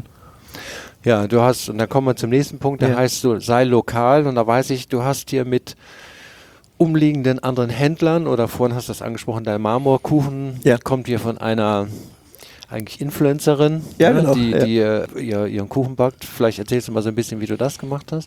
Ja, und dann kommen wir zum nächsten Punkt, der heißt so, sei lokal, und da weiß ich, du hast hier mit umliegenden anderen Händlern, oder vorhin hast du das angesprochen, dein Marmorkuchen kommt hier von einer eigentlich Influencerin, genau, die ihren Kuchen backt. Vielleicht erzählst du mal so ein bisschen, wie du das gemacht hast.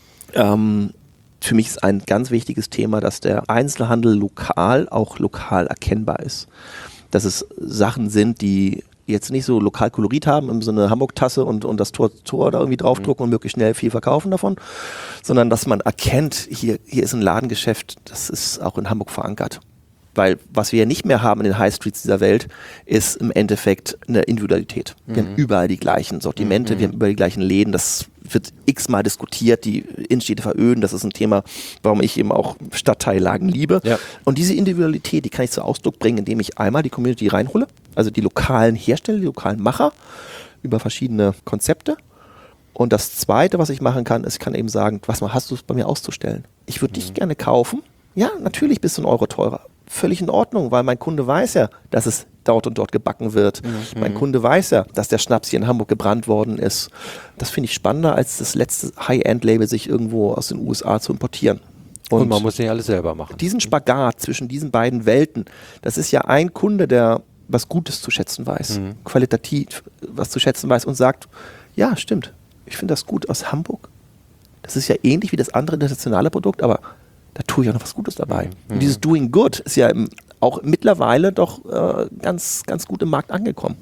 Für mich ist ein ganz wichtiges Thema, dass der Einzelhandel auch lokal erkennbar ist. Dass es Sachen sind, die jetzt nicht so Lokalkolorit haben, so eine Hamburg-Tasse und das Tor da irgendwie draufdrucken und möglichst schnell viel verkaufen davon, sondern dass man erkennt, hier ist ein Ladengeschäft, das ist auch in Hamburg verankert. Weil was wir ja nicht mehr haben in den High Streets dieser Welt, ist im Endeffekt eine Individualität. Wir haben überall die gleichen Sortimente, wir haben überall die gleichen Läden, das wird x-mal diskutiert, die Innenstädte veröden, das ist ein Thema, warum ich eben auch Stadtteillagen liebe. Ja. Und diese Individualität, die kann ich zu Ausdruck bringen, indem ich einmal die Community reinhole, also die lokalen Hersteller, die lokalen Macher, über verschiedene Konzepte. Und das Zweite, was ich machen kann, ist, ich kann eben sagen, was mal hast du es bei mir auszustellen? Ich würde dich gerne kaufen. Ja, natürlich bist du €1 teurer. Völlig in Ordnung, weil mein Kunde weiß ja, dass es dort und dort gebacken wird. Mein Kunde weiß ja, dass der Schnaps hier in Hamburg gebrannt worden ist. Das finde ich spannender, als das letzte High-End-Label sich irgendwo aus den USA zu importieren. Und man muss nicht alles selber machen. Diesen Spagat zwischen diesen beiden Welten, das ist ja ein Kunde, der was Gutes zu schätzen weiß, qualitativ was zu schätzen weiß und sagt, ja, stimmt, ich finde das gut aus Hamburg. Das ist ja ähnlich wie das andere internationale Produkt, aber da tue ich auch noch was Gutes dabei. Und dieses Doing Good ist ja auch mittlerweile doch ganz, ganz gut im Markt angekommen.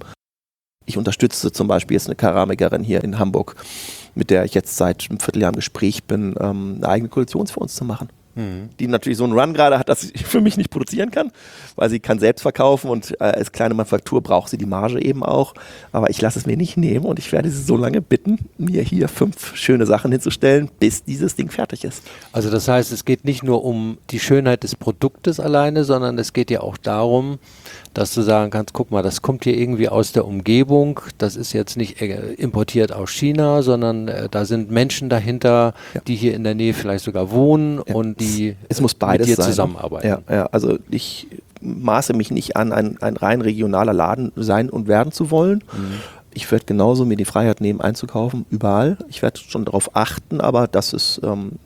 Ich unterstütze zum Beispiel jetzt eine Keramikerin hier in Hamburg, mit der ich jetzt seit einem Vierteljahr im Gespräch bin, eine eigene Kollektion für uns zu machen. Die natürlich so einen Run gerade hat, dass sie für mich nicht produzieren kann, weil sie kann selbst verkaufen und als kleine Manufaktur braucht sie die Marge eben auch. Aber ich lasse es mir nicht nehmen und ich werde sie so lange bitten, mir hier 5 schöne Sachen hinzustellen, bis dieses Ding fertig ist. Also das heißt, es geht nicht nur um die Schönheit des Produktes alleine, sondern es geht ja auch darum, dass du sagen kannst, guck mal, das kommt hier irgendwie aus der Umgebung, das ist jetzt nicht importiert aus China, sondern da sind Menschen dahinter, die hier in der Nähe vielleicht sogar wohnen und die es muss beides mit dir sein, zusammenarbeiten. Ja, also ich maße mich nicht an, ein rein regionaler Laden sein und werden zu wollen. Ich werde genauso mir die Freiheit nehmen, einzukaufen, überall. Ich werde schon darauf achten, aber dass es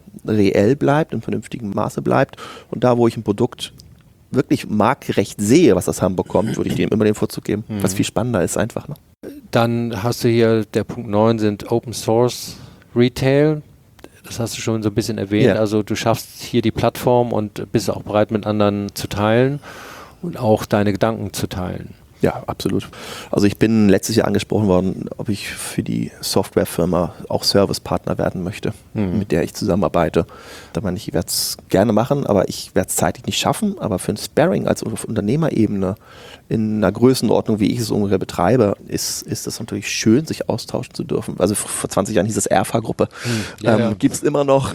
reell bleibt, im vernünftigen Maße bleibt. Und da, wo ich ein Produkt wirklich marktgerecht sehe, was aus Hamburg kommt, würde ich dem immer den Vorzug geben, was viel spannender ist einfach. Ne? Dann hast du hier, der Punkt 9 sind Open Source Retail. Das hast du schon so ein bisschen erwähnt. Ja. Also du schaffst hier die Plattform und bist auch bereit, mit anderen zu teilen und auch deine Gedanken zu teilen. Ja, absolut. Also ich bin letztes Jahr angesprochen worden, ob ich für die Softwarefirma auch Servicepartner werden möchte, mit der ich zusammenarbeite. Da meine ich werde es gerne machen, aber ich werde es zeitlich nicht schaffen. Aber für ein Sparring als auf Unternehmerebene in einer Größenordnung, wie ich es ungefähr betreibe, ist es natürlich schön, sich austauschen zu dürfen. Also vor 20 Jahren hieß es RFA-Gruppe. Gibt es immer noch.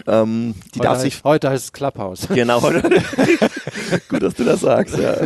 Heute heißt es Clubhouse. Genau. Gut, dass du das sagst. Ja.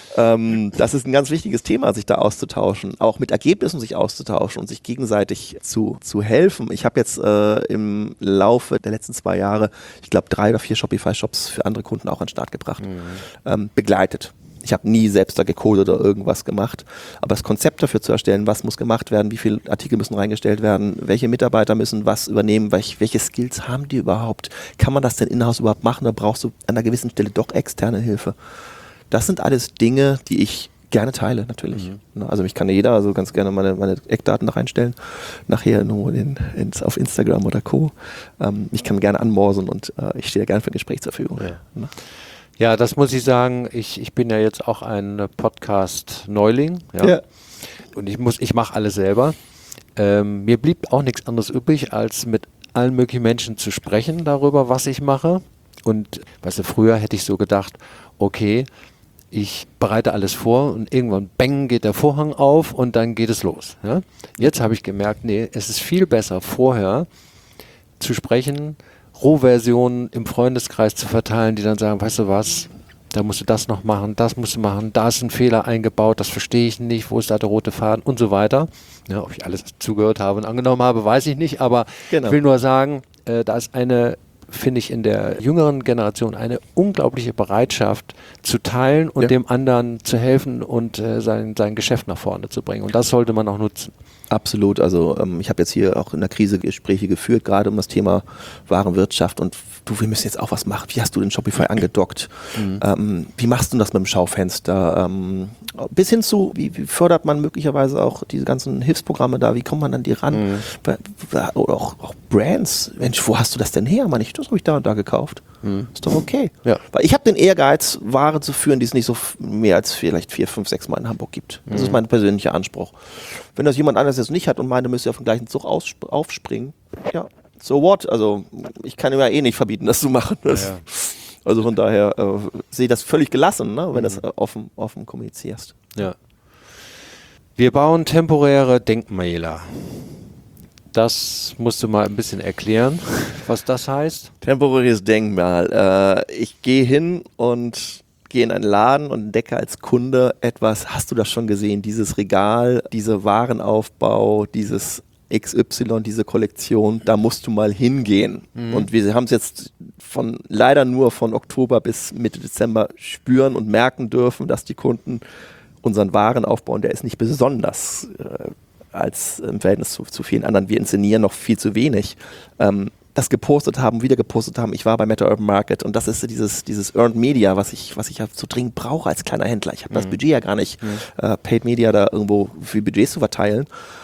Das ist ein ganz wichtiges Thema, sich da auszutauschen, auch mit Ergebnissen sich auszutauschen und sich gegenseitig zu helfen. Ich habe jetzt im Laufe der letzten 2 Jahre, ich glaube 3 oder 4 Shopify-Shops für andere Kunden auch an den Start gebracht, begleitet. Ich habe nie selbst da gecodet oder irgendwas gemacht, aber das Konzept dafür zu erstellen, was muss gemacht werden, wie viele Artikel müssen reingestellt werden, welche Mitarbeiter müssen was übernehmen, welche Skills haben die überhaupt, kann man das denn in-house überhaupt machen oder brauchst du an einer gewissen Stelle doch externe Hilfe? Das sind alles Dinge, die ich gerne teile, natürlich. Also mich kann ja jeder also ganz gerne meine Eckdaten da reinstellen, nachher nur auf Instagram oder Co. Ich kann gerne anmorsen und ich stehe gerne für ein Gespräch zur Verfügung. Ja. Ja, das muss ich sagen, ich bin ja jetzt auch ein Podcast-Neuling. Ja. Und ich mache alles selber. Mir blieb auch nichts anderes übrig, als mit allen möglichen Menschen zu sprechen darüber, was ich mache. Und weißt du, früher hätte ich so gedacht, okay, ich bereite alles vor und irgendwann bang geht der Vorhang auf und dann geht es los. Ja? Jetzt habe ich gemerkt, nee, es ist viel besser vorher zu sprechen, Rohversionen im Freundeskreis zu verteilen, die dann sagen, weißt du was, da musst du das noch machen, das musst du machen, da ist ein Fehler eingebaut, das verstehe ich nicht, wo ist da der rote Faden und so weiter. Ja, ob ich alles zugehört habe und angenommen habe, weiß ich nicht, aber ich will nur sagen, da ist finde ich in der jüngeren Generation eine unglaubliche Bereitschaft zu teilen und dem anderen zu helfen und sein Geschäft nach vorne zu bringen. Und das sollte man auch nutzen. Absolut. Also ich habe jetzt hier auch in der Krise Gespräche geführt, gerade um das Thema Warenwirtschaft und wir müssen jetzt auch was machen. Wie hast du den Shopify angedockt? Wie machst du das mit dem Schaufenster? Bis hin zu, wie fördert man möglicherweise auch diese ganzen Hilfsprogramme da? Wie kommt man an die ran? Oder auch Brands. Mensch, wo hast du das denn her? Das habe ich da und da gekauft. Ist doch okay. Ja. Weil ich habe den Ehrgeiz, Waren zu führen, die es nicht so mehr als vielleicht 4, 5, 6 Mal in Hamburg gibt. Das ist mein persönlicher Anspruch. Wenn das jemand anderes jetzt nicht hat und meint, müsste auf den gleichen Zug aufspringen, ja, so what? Also ich kann ihm ja eh nicht verbieten, das zu machen. Also von daher sehe ich das völlig gelassen, ne, wenn du das offen kommunizierst. Ja. Wir bauen temporäre Denkmäler. Das musst du mal ein bisschen erklären, was das heißt. Temporäres Denkmal. Ich gehe hin und gehe in einen Laden und entdecke als Kunde etwas, hast du das schon gesehen, dieses Regal, dieser Warenaufbau, dieses XY, diese Kollektion, da musst du mal hingehen. Und wir haben es jetzt leider nur von Oktober bis Mitte Dezember spüren und merken dürfen, dass die Kunden unseren Warenaufbau, und der ist nicht besonders als im Verhältnis zu vielen anderen, wir inszenieren noch viel zu wenig, das gepostet haben, wieder gepostet haben. Ich war bei Meta Urban Market und das ist dieses Earned Media, was ich ja so dringend brauche als kleiner Händler. Ich habe das Budget ja gar nicht, Paid Media da irgendwo für Budgets zu verteilen.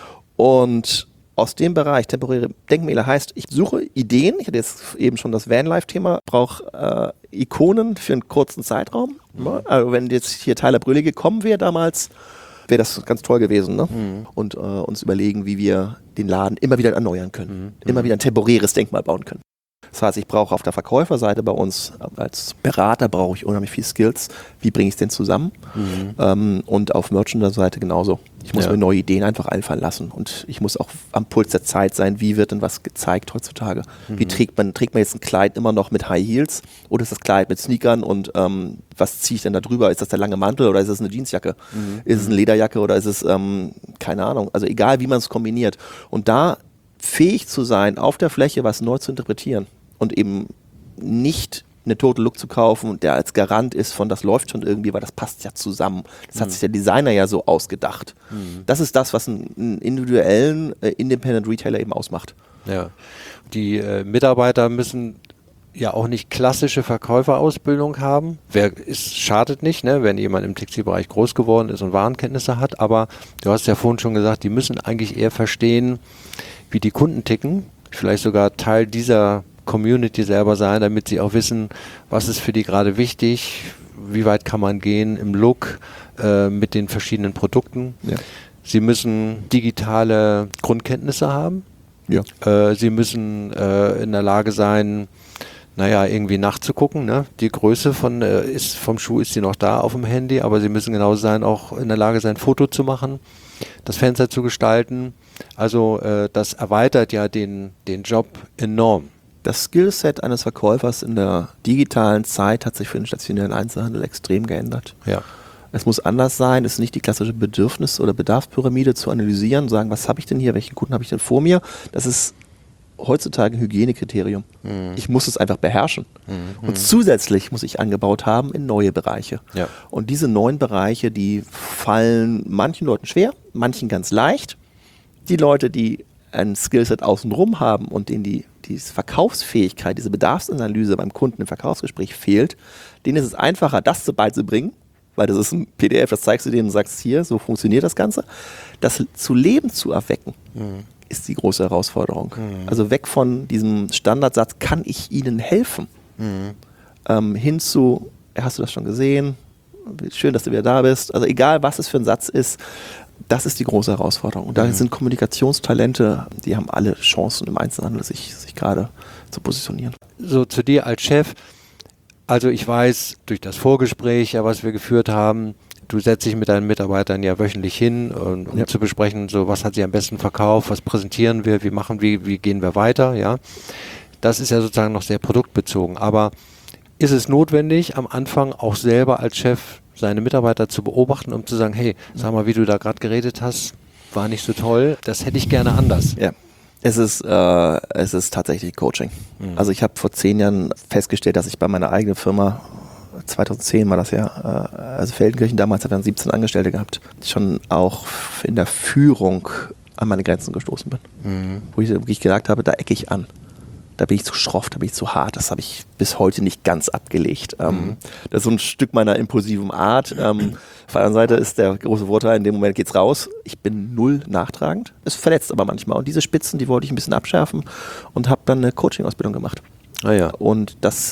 Und aus dem Bereich, temporäre Denkmäler heißt, ich suche Ideen, ich hatte jetzt eben schon das Vanlife-Thema, brauche Ikonen für einen kurzen Zeitraum. Also wenn jetzt hier Tyler Brügge gekommen wäre damals, wäre das ganz toll gewesen, ne? Und uns überlegen, wie wir den Laden immer wieder erneuern können, immer wieder ein temporäres Denkmal bauen können. Das heißt, ich brauche auf der Verkäuferseite bei uns, als Berater brauche ich unheimlich viel Skills. Wie bringe ich es denn zusammen? Und auf Merchandise-Seite genauso. Ich muss mir neue Ideen einfach einfallen lassen und ich muss auch am Puls der Zeit sein, wie wird denn was gezeigt heutzutage? Wie trägt man jetzt ein Kleid immer noch mit High Heels oder ist das Kleid mit Sneakern und was ziehe ich denn da drüber? Ist das der lange Mantel oder ist es eine Jeansjacke? Ist es eine Lederjacke oder ist es, keine Ahnung, also egal wie man es kombiniert. Und da fähig zu sein, auf der Fläche was neu zu interpretieren und eben nicht eine Total Look zu kaufen, der als Garant ist von das läuft schon irgendwie, weil das passt ja zusammen. Das hat sich der Designer ja so ausgedacht. Das ist das, was einen individuellen Independent Retailer eben ausmacht. Ja. Die Mitarbeiter müssen ja auch nicht klassische Verkäuferausbildung haben. Schadet nicht, ne, wenn jemand im Textilbereich groß geworden ist und Warenkenntnisse hat, aber du hast ja vorhin schon gesagt, die müssen eigentlich eher verstehen, wie die Kunden ticken, vielleicht sogar Teil dieser Community selber sein, damit sie auch wissen, was ist für die gerade wichtig, wie weit kann man gehen im Look mit den verschiedenen Produkten. Ja. Sie müssen digitale Grundkenntnisse haben. Ja. Sie müssen in der Lage sein, irgendwie nachzugucken. Ne? Die Größe vom Schuh ist sie noch da auf dem Handy, aber sie müssen genauso sein, auch in der Lage sein, Foto zu machen, das Fenster zu gestalten. Also das erweitert ja den Job enorm. Das Skillset eines Verkäufers in der digitalen Zeit hat sich für den stationären Einzelhandel extrem geändert. Ja. Es muss anders sein, es ist nicht die klassische Bedürfnis- oder Bedarfspyramide zu analysieren und sagen, was habe ich denn hier, welchen Kunden habe ich denn vor mir? Das ist heutzutage ein Hygienekriterium. Ich muss es einfach beherrschen. Und zusätzlich muss ich angebaut haben in neue Bereiche. Ja. Und diese neuen Bereiche, die fallen manchen Leuten schwer, manchen ganz leicht. Die Leute, die ein Skillset außenrum haben und denen die Verkaufsfähigkeit, diese Bedarfsanalyse beim Kunden im Verkaufsgespräch fehlt, denen ist es einfacher, das beizubringen, weil das ist ein PDF, das zeigst du denen und sagst, hier, so funktioniert das Ganze. Das zu Leben zu erwecken, ist die große Herausforderung. Also weg von diesem Standardsatz, kann ich Ihnen helfen? Hin zu, hast du das schon gesehen? Schön, dass du wieder da bist. Also egal, was es für ein Satz ist, das ist die große Herausforderung. Und da sind Kommunikationstalente, die haben alle Chancen im Einzelhandel, sich gerade zu positionieren. So zu dir als Chef, also ich weiß durch das Vorgespräch, was wir geführt haben, du setzt dich mit deinen Mitarbeitern ja wöchentlich hin, um zu besprechen, so was hat sie am besten verkauft, was präsentieren wir, wie gehen wir weiter, ja. Das ist ja sozusagen noch sehr produktbezogen, aber ist es notwendig, am Anfang auch selber als Chef seine Mitarbeiter zu beobachten, um zu sagen, hey, sag mal, wie du da gerade geredet hast, war nicht so toll, das hätte ich gerne anders. Ja, es ist tatsächlich Coaching. Also ich habe vor 10 Jahren festgestellt, dass ich bei meiner eigenen Firma, 2010 war das ja, also Feldenkirchen damals, haben 17 Angestellte gehabt, schon auch in der Führung an meine Grenzen gestoßen bin. Wo ich wirklich gesagt habe, da ecke ich an. Da bin ich zu schroff, da bin ich zu hart. Das habe ich bis heute nicht ganz abgelegt. Das ist so ein Stück meiner impulsiven Art. Auf der anderen Seite ist der große Vorteil, in dem Moment geht's raus. Ich bin null nachtragend. Es verletzt aber manchmal. Und diese Spitzen, die wollte ich ein bisschen abschärfen und habe dann eine Coaching-Ausbildung gemacht. Ah ja. Und das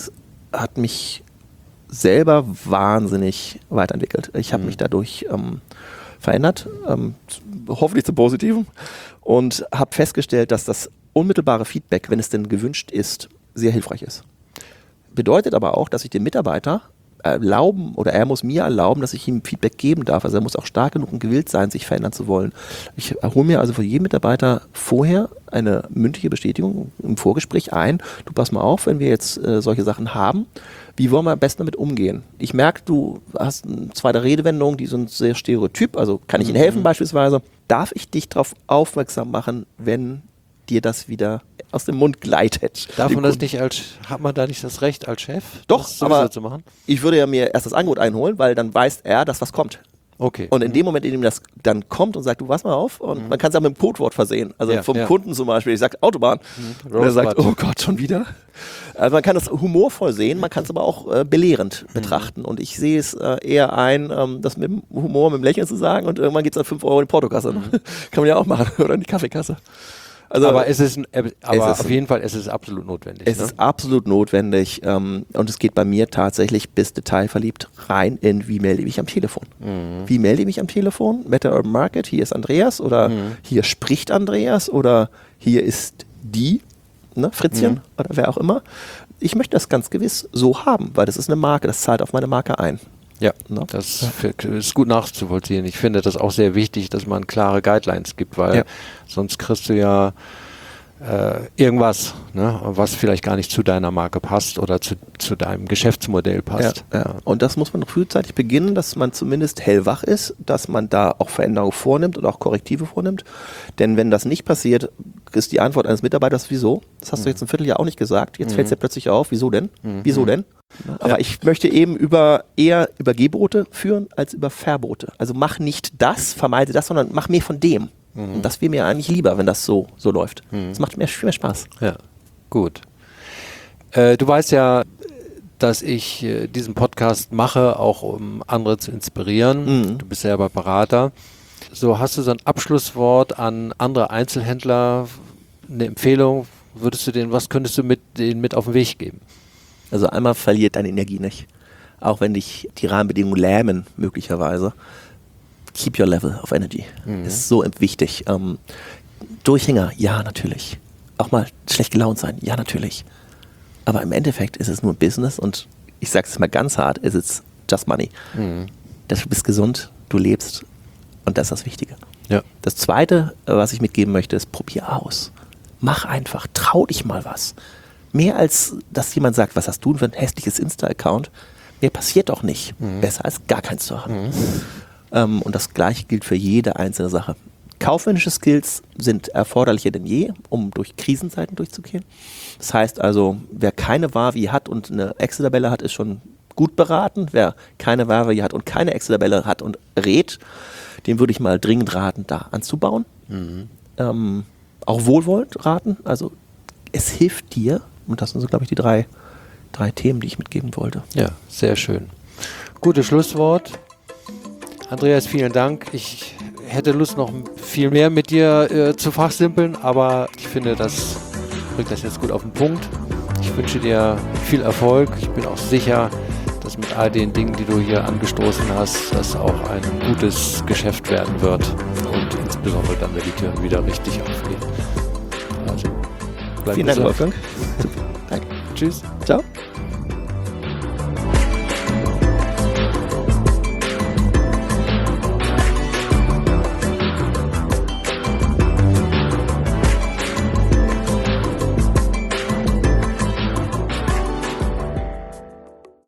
hat mich selber wahnsinnig weiterentwickelt. Ich habe mich dadurch verändert, hoffentlich zum Positiven, und habe festgestellt, dass das unmittelbare Feedback, wenn es denn gewünscht ist, sehr hilfreich ist. Bedeutet aber auch, dass ich dem Mitarbeiter erlauben, oder er muss mir erlauben, dass ich ihm Feedback geben darf. Also er muss auch stark genug und gewillt sein, sich verändern zu wollen. Ich hole mir also von jedem Mitarbeiter vorher eine mündliche Bestätigung im Vorgespräch ein. Du pass mal auf, wenn wir jetzt solche Sachen haben, wie wollen wir am besten damit umgehen? Ich merke, du hast eine zweite Redewendung, die sind sehr stereotyp, also kann ich Ihnen helfen beispielsweise. Darf ich dich darauf aufmerksam machen, wenn dir das wieder aus dem Mund gleitet? Hat man da nicht das Recht als Chef, doch, das aber zu machen? Ich würde ja mir erst das Angebot einholen, weil dann weiß er, dass was kommt. Okay. Und in dem Moment, in dem das dann kommt und sagt, du pass mal auf, und man kann es auch mit einem Codewort versehen. Also vom Kunden zum Beispiel, ich sage Autobahn, und er sagt, oh Gott, schon wieder. Also man kann das humorvoll sehen, man kann es aber auch belehrend betrachten. Und ich sehe es eher ein, das mit dem Humor, mit dem Lächeln zu sagen, und irgendwann geht es dann 5 Euro in die Portokasse. Kann man ja auch machen, oder in die Kaffeekasse. Also, aber auf jeden Fall, es ist absolut notwendig. Es ist absolut notwendig, und es geht bei mir tatsächlich bis detailverliebt rein in, wie melde ich mich am Telefon. Wie melde ich mich am Telefon? Meta Urban Market, hier ist Andreas, oder hier spricht Andreas, oder hier ist die, Fritzchen, oder wer auch immer. Ich möchte das ganz gewiss so haben, weil das ist eine Marke, das zahlt auf meine Marke ein. Ja, das ist gut nachzuvollziehen. Ich finde das auch sehr wichtig, dass man klare Guidelines gibt, weil sonst kriegst du ja irgendwas, was vielleicht gar nicht zu deiner Marke passt oder zu deinem Geschäftsmodell passt. Ja. Und das muss man frühzeitig beginnen, dass man zumindest hellwach ist, dass man da auch Veränderungen vornimmt und auch Korrektive vornimmt. Denn wenn das nicht passiert, ist die Antwort eines Mitarbeiters, wieso? Das hast du jetzt ein Vierteljahr auch nicht gesagt. Jetzt fällt es dir plötzlich auf, wieso denn? Wieso denn? Aber ich möchte eben eher über Gebote führen als über Verbote. Also mach nicht das, vermeide das, sondern mach mehr von dem. Und das wäre mir eigentlich lieber, wenn das so läuft. Das macht mir viel mehr Spaß. Ja, gut. Du weißt ja, dass ich diesen Podcast mache, auch um andere zu inspirieren. Du bist selber Berater. So, hast du so ein Abschlusswort an andere Einzelhändler, eine Empfehlung? Was könntest du denen mit auf den Weg geben? Also einmal verliert deine Energie nicht. Auch wenn dich die Rahmenbedingungen lähmen, möglicherweise. Keep your level of energy. Ist so wichtig. Durchhänger, ja, natürlich. Auch mal schlecht gelaunt sein, ja, natürlich. Aber im Endeffekt ist es nur Business, und ich sage es mal ganz hart, es ist just money. Du bist gesund, du lebst, und das ist das Wichtige. Ja. Das Zweite, was ich mitgeben möchte, ist, probier aus. Mach einfach, trau dich mal was. Mehr als, dass jemand sagt, was hast du denn für ein hässliches Insta-Account? Mehr passiert doch nicht. Besser als gar keins zu haben. Und das Gleiche gilt für jede einzelne Sache. Kaufmännische Skills sind erforderlicher denn je, um durch Krisenzeiten durchzugehen. Das heißt also, wer keine Wavi hat und eine Excel-Tabelle hat, ist schon gut beraten. Wer keine Wavi hat und keine Excel-Tabelle hat und rät, dem würde ich mal dringend raten, da anzubauen. Auch wohlwollend raten. Also es hilft dir, und das sind so, glaube ich, die drei Themen, die ich mitgeben wollte. Ja, sehr schön. Gutes Schlusswort. Andreas, vielen Dank. Ich hätte Lust, noch viel mehr mit dir zu fachsimpeln, aber ich finde, das bringt das jetzt gut auf den Punkt. Ich wünsche dir viel Erfolg. Ich bin auch sicher, dass mit all den Dingen, die du hier angestoßen hast, das auch ein gutes Geschäft werden wird, und insbesondere dann, wenn die Türen wieder richtig aufgehen. Also, vielen Dank, Wolfgang. Danke. Tschüss. Ciao.